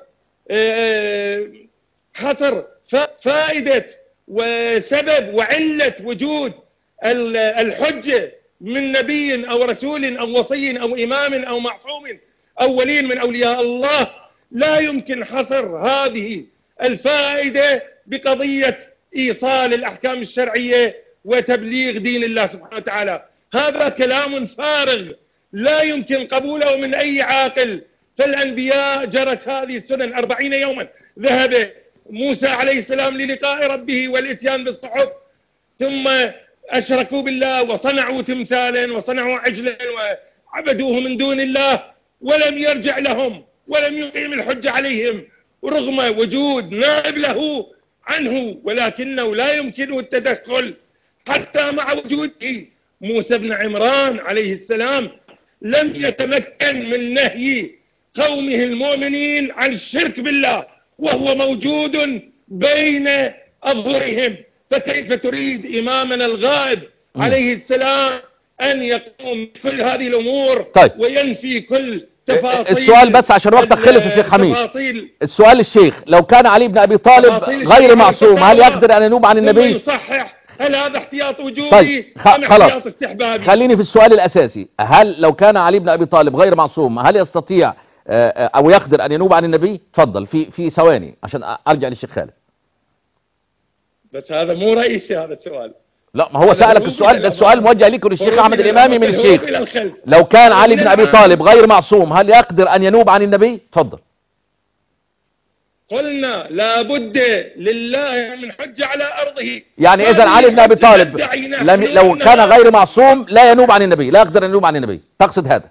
حصر فائدة وسبب وعلة وجود الحجة من نبي أو رسول أو وصي أو إمام أو معصوم أو ولي من أولياء الله. لا يمكن حصر هذه الفائدة بقضية إيصال الأحكام الشرعية وتبليغ دين الله سبحانه وتعالى. هذا كلام فارغ لا يمكن قبوله من أي عاقل. فالأنبياء جرت هذه السنن أربعين يوما، ذهب موسى عليه السلام للقاء ربه والإتيان بالصحف، ثم أشركوا بالله وصنعوا تمثالا وصنعوا عجلا وعبدوه من دون الله، ولم يرجع لهم ولم يقيم الحجة عليهم رغم وجود نائب له عنه، ولكنه لا يمكنه التدخل حتى مع وجوده. موسى بن عمران عليه السلام لم يتمكن من نهي قومه المؤمنين عن الشرك بالله وهو موجود بين أظهرهم، فكيف تريد إمامنا الغائب عليه السلام أن يقوم بكل هذه الأمور؟ طيب. وينفي كل تفاصيل السؤال بس عشان وقتك خلص يا شيخ حميد. السؤال الشيخ، لو كان علي بن أبي طالب غير معصوم هل يقدر أن ينوب عن النبي؟ يصحح هل هذا احتياط وجودي طيب. أم احتياط استحبابي؟ خليني في السؤال الأساسي، هل لو كان علي بن أبي طالب غير معصوم هل يستطيع أو يقدر أن ينوب عن النبي؟ تفضل في في ثواني عشان أرجع للشيخ خالد. بس هذا مو رئيسي هذا السؤال. لا ما هو سألك السؤال ده، السؤال موجه لك للشيخ أحمد الإمامي من الشيخ. لو كان علي بن أبي طالب غير معصوم هل يقدر أن ينوب عن النبي؟ تفضل. قلنا لابد لله من حجة على أرضه. يعني إذا علي بن أبي طالب لم لو كان غير معصوم لا ينوب عن النبي، لا يقدر أن ينوب عن النبي، تقصد هذا؟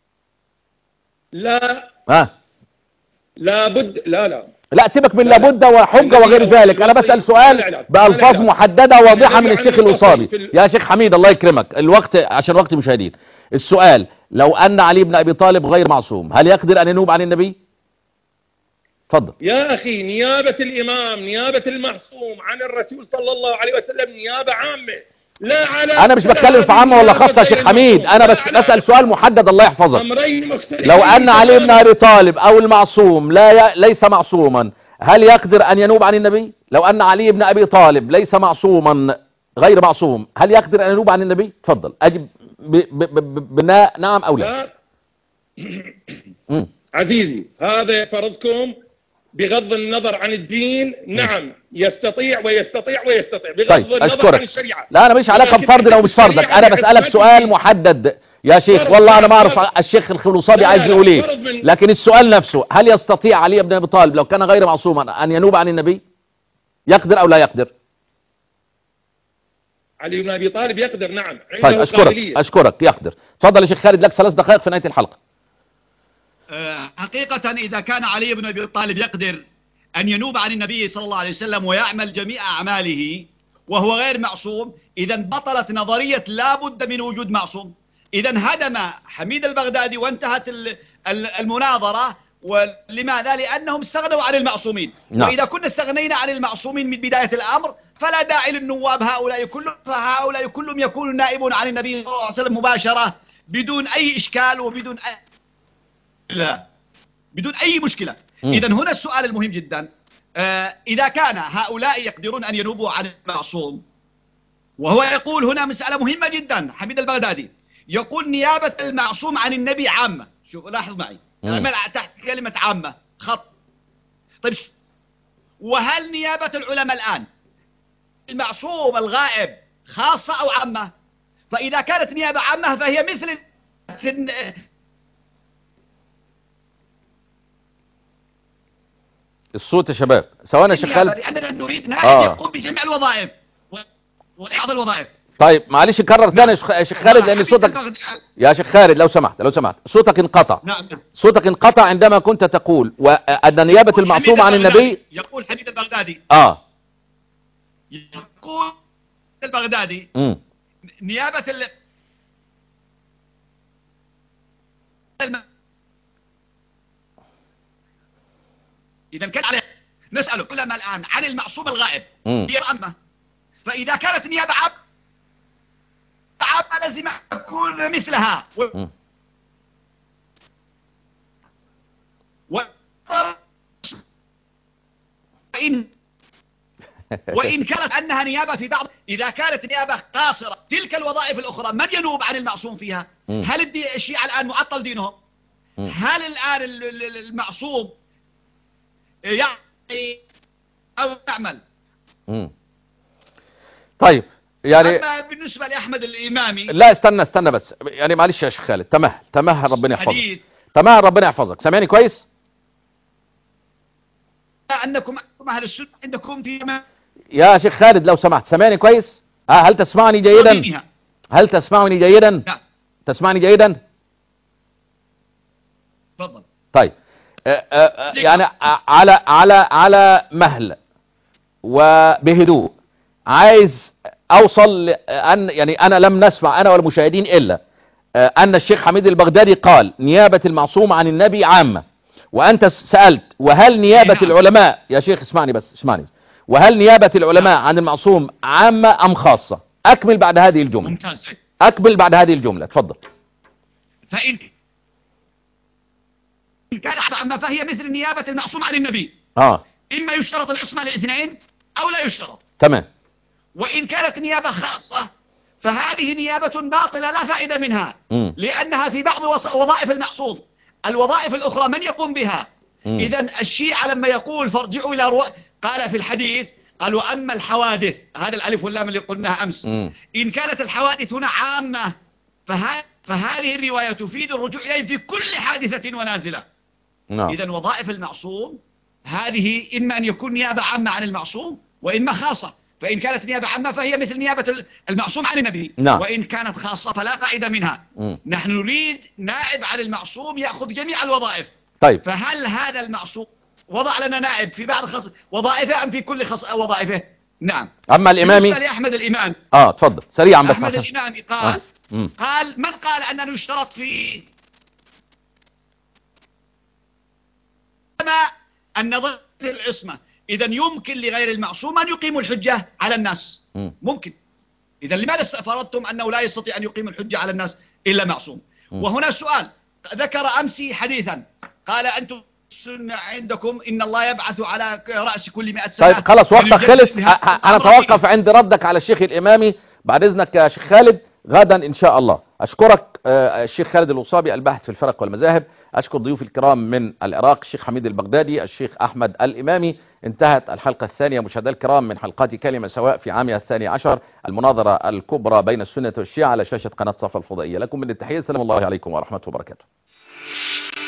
لا ها لابد لا لا لا سيبك من لابد وحجة وغير ذلك، أنا بسأل سؤال بألفاظ محددة واضحة من الشيخ الوصابي. يا شيخ حميد الله يكرمك، الوقت عشان وقت مشاهدين، السؤال لو أن علي بن أبي طالب غير معصوم هل يقدر أن ينوب عن النبي؟ تفضل. يا أخي نيابة الإمام، نيابة المعصوم عن الرسول صلى الله عليه وسلم نيابة عامة، لا على أنا مش بتكلم في عامة ولا خاصة يا شيخ حميد، أنا بس بسأل سؤال محدد الله يحفظك. لو أن علي بن أبي طالب أو المعصوم لا ي... ليس معصوما هل يقدر أن ينوب عن النبي؟ لو أن علي بن أبي طالب ليس معصوما غير معصوم هل يقدر أن ينوب عن النبي؟ تفضل أجب ب... ب... ب... بناء نعم أو لا. عزيزي هذا فرضكم بغض النظر عن الدين. نعم يستطيع ويستطيع ويستطيع بغض طيب النظر أشكرك. عن الشريعة. لا أنا مش علاقة بفرض لو مش فرضك، أنا بسألك سؤال محدد يا شيخ، والله أنا ما أعرف الشيخ الخلوصابي عايز يقول إيه، لكن السؤال نفسه هل يستطيع علي بن أبي طالب لو كان غير معصوما أن ينوب عن النبي؟ يقدر أو لا يقدر؟ علي بن أبي طالب يقدر نعم. طيب أشكرك قابلية. أشكرك يقدر. تفضل يا شيخ خالد لك ثلاث دقائق في نهاية الحلقة. حقيقة إذا كان علي بن أبي طالب يقدر أن ينوب عن النبي صلى الله عليه وسلم ويعمل جميع أعماله وهو غير معصوم، إذا بطلت نظرية لا بد من وجود معصوم. إذا هدم حميد البغدادي وانتهت المناظرة. ولماذا؟ لأنهم استغنوا عن المعصومين. نعم. وإذا كنا استغنينا عن المعصومين من بداية الأمر فلا داعي للنواب هؤلاء كلهم، فهؤلاء كلهم يكونون نائبون عن النبي صلى الله عليه وسلم مباشرة بدون أي إشكال وبدون أي لا بدون أي مشكلة. إذا هنا السؤال المهم جدا، آه إذا كان هؤلاء يقدرون أن ينوبوا عن المعصوم، وهو يقول هنا مسألة مهمة جدا، حميد البغدادي يقول نيابة المعصوم عن النبي عامة. شوف لاحظ معي أعمل تحت كلمة عامة خط. طيب وهل نيابة العلماء الآن المعصوم الغائب خاصة أو عامة؟ فإذا كانت نيابة عامة فهي مثل الصوت يا شباب ثواني يا شيخ خالد. لأننا نريد نائب آه. يقوم بجميع الوظائف ولحظ الوظائف. طيب معلش كرر ثاني يا شيخ خالد لأن صوتك يا شيخ خالد لو سمحت لو سمحت صوتك انقطع. نعم. صوتك انقطع عندما كنت تقول وأن نيابة المعصوم عن النبي. يقول حميد البغدادي اه يقول البغدادي م. نيابة ال الم... إذا كان عليه نسأله علماء الآن عن المعصوم الغائب هي عامة. فإذا كانت نيابة عامة عامة لازم تكون مثلها و... و... وإن وإن كانت أنها نيابة في بعض، إذا كانت نيابة قاصرة تلك الوظائف الأخرى من ينوب عن المعصوم فيها؟ هل الدي... الشيعة الآن معطل دينهم؟ هل الآن المعصوم يعني أو يعمل؟ طيب يعني أما بالنسبة لأحمد الإمامي لا استنى استنى بس يعني معلش يا شيخ خالد تمهل تمهل ربنا يحفظك تمهل ربنا يحفظك. سامعني كويس؟ أنكم أهل السنة عندكم في يا شيخ خالد لو سمحت سامعني كويس؟ ها هل تسمعني جيدا؟ هل تسمعني جيدا؟ لا. تسمعني جيدا؟ تفضل. طيب آآ آآ يعني على على على مهل وبهدوء عايز اوصل ان يعني انا لم نسمع انا والمشاهدين الا ان الشيخ حميد البغدادي قال نيابة المعصوم عن النبي عامة، وانت سألت وهل نيابة العلماء يا شيخ اسمعني بس اسمعني وهل نيابة العلماء عن المعصوم عامة ام خاصة؟ اكمل بعد هذه الجملة. ممتاز. اكمل بعد هذه الجملة تفضل. فإن إن كانت عامة فهي مثل نيابة المعصوم عن النبي. اه إما يشترط العصمة للاثنين أو لا يشترط. تمام. وإن كانت نيابة خاصة فهذه نيابة باطلة لا فائدة منها. م. لأنها في بعض وظائف المعصوم، الوظائف الأخرى من يقوم بها. إذا الشيعة لما يقول فارجعوا إلى رو... قال في الحديث قالوا أما الحوادث، هذا الألف واللام اللي قلناها أمس، م. إن كانت الحوادث هنا عامة فه... فهذه الرواية تفيد الرجوع إليه في كل حادثة ونازلة. نعم. إذن وظائف المعصوم هذه إما أن يكون نيابة عامة عن المعصوم وإما خاصة، فإن كانت نيابة عامة فهي مثل نيابة المعصوم عن النبي. نعم. وإن كانت خاصة فلا فائدة منها. م. نحن نريد نائب عن المعصوم يأخذ جميع الوظائف. طيب. فهل هذا المعصوم وضع لنا نائب في بعض خص... وظائفه أم في كل خص... وظائفه؟ نعم. أما الإمامي بالنسبة لأحمد الإمام آه تفضل سريعا بس. أحمد الإمامي قال آه. قال من قال أنه يشترط في أن ضد العصمة إذا يمكن لغير المعصوم أن يقيم الحجة على الناس. م. ممكن. إذا لماذا فرضتم أنه لا يستطيع أن يقيم الحجة على الناس إلا معصوم؟ م. وهنا سؤال ذكر أمسي حديثا قال أنتم السنة عندكم إن الله يبعث على رأس كل مئة سنة. طيب خلاص وقتك خلص. أنا أتوقف عند ردك على الشيخ الإمامي بعد إذنك يا شيخ خالد غدا إن شاء الله. أشكرك الشيخ خالد الوصابي الباحث في الفرق والمذاهب. أشكر ضيوف الكرام من العراق الشيخ حميد البغدادي، الشيخ أحمد الإمامي. انتهت الحلقة الثانية مشاهدي الكرام من حلقات كلمة سواء في عامها الثاني عشر، المناظرة الكبرى بين السنة والشيعة على شاشة قناة صفا الفضائية. لكم من التحية، السلام الله عليكم ورحمة وبركاته.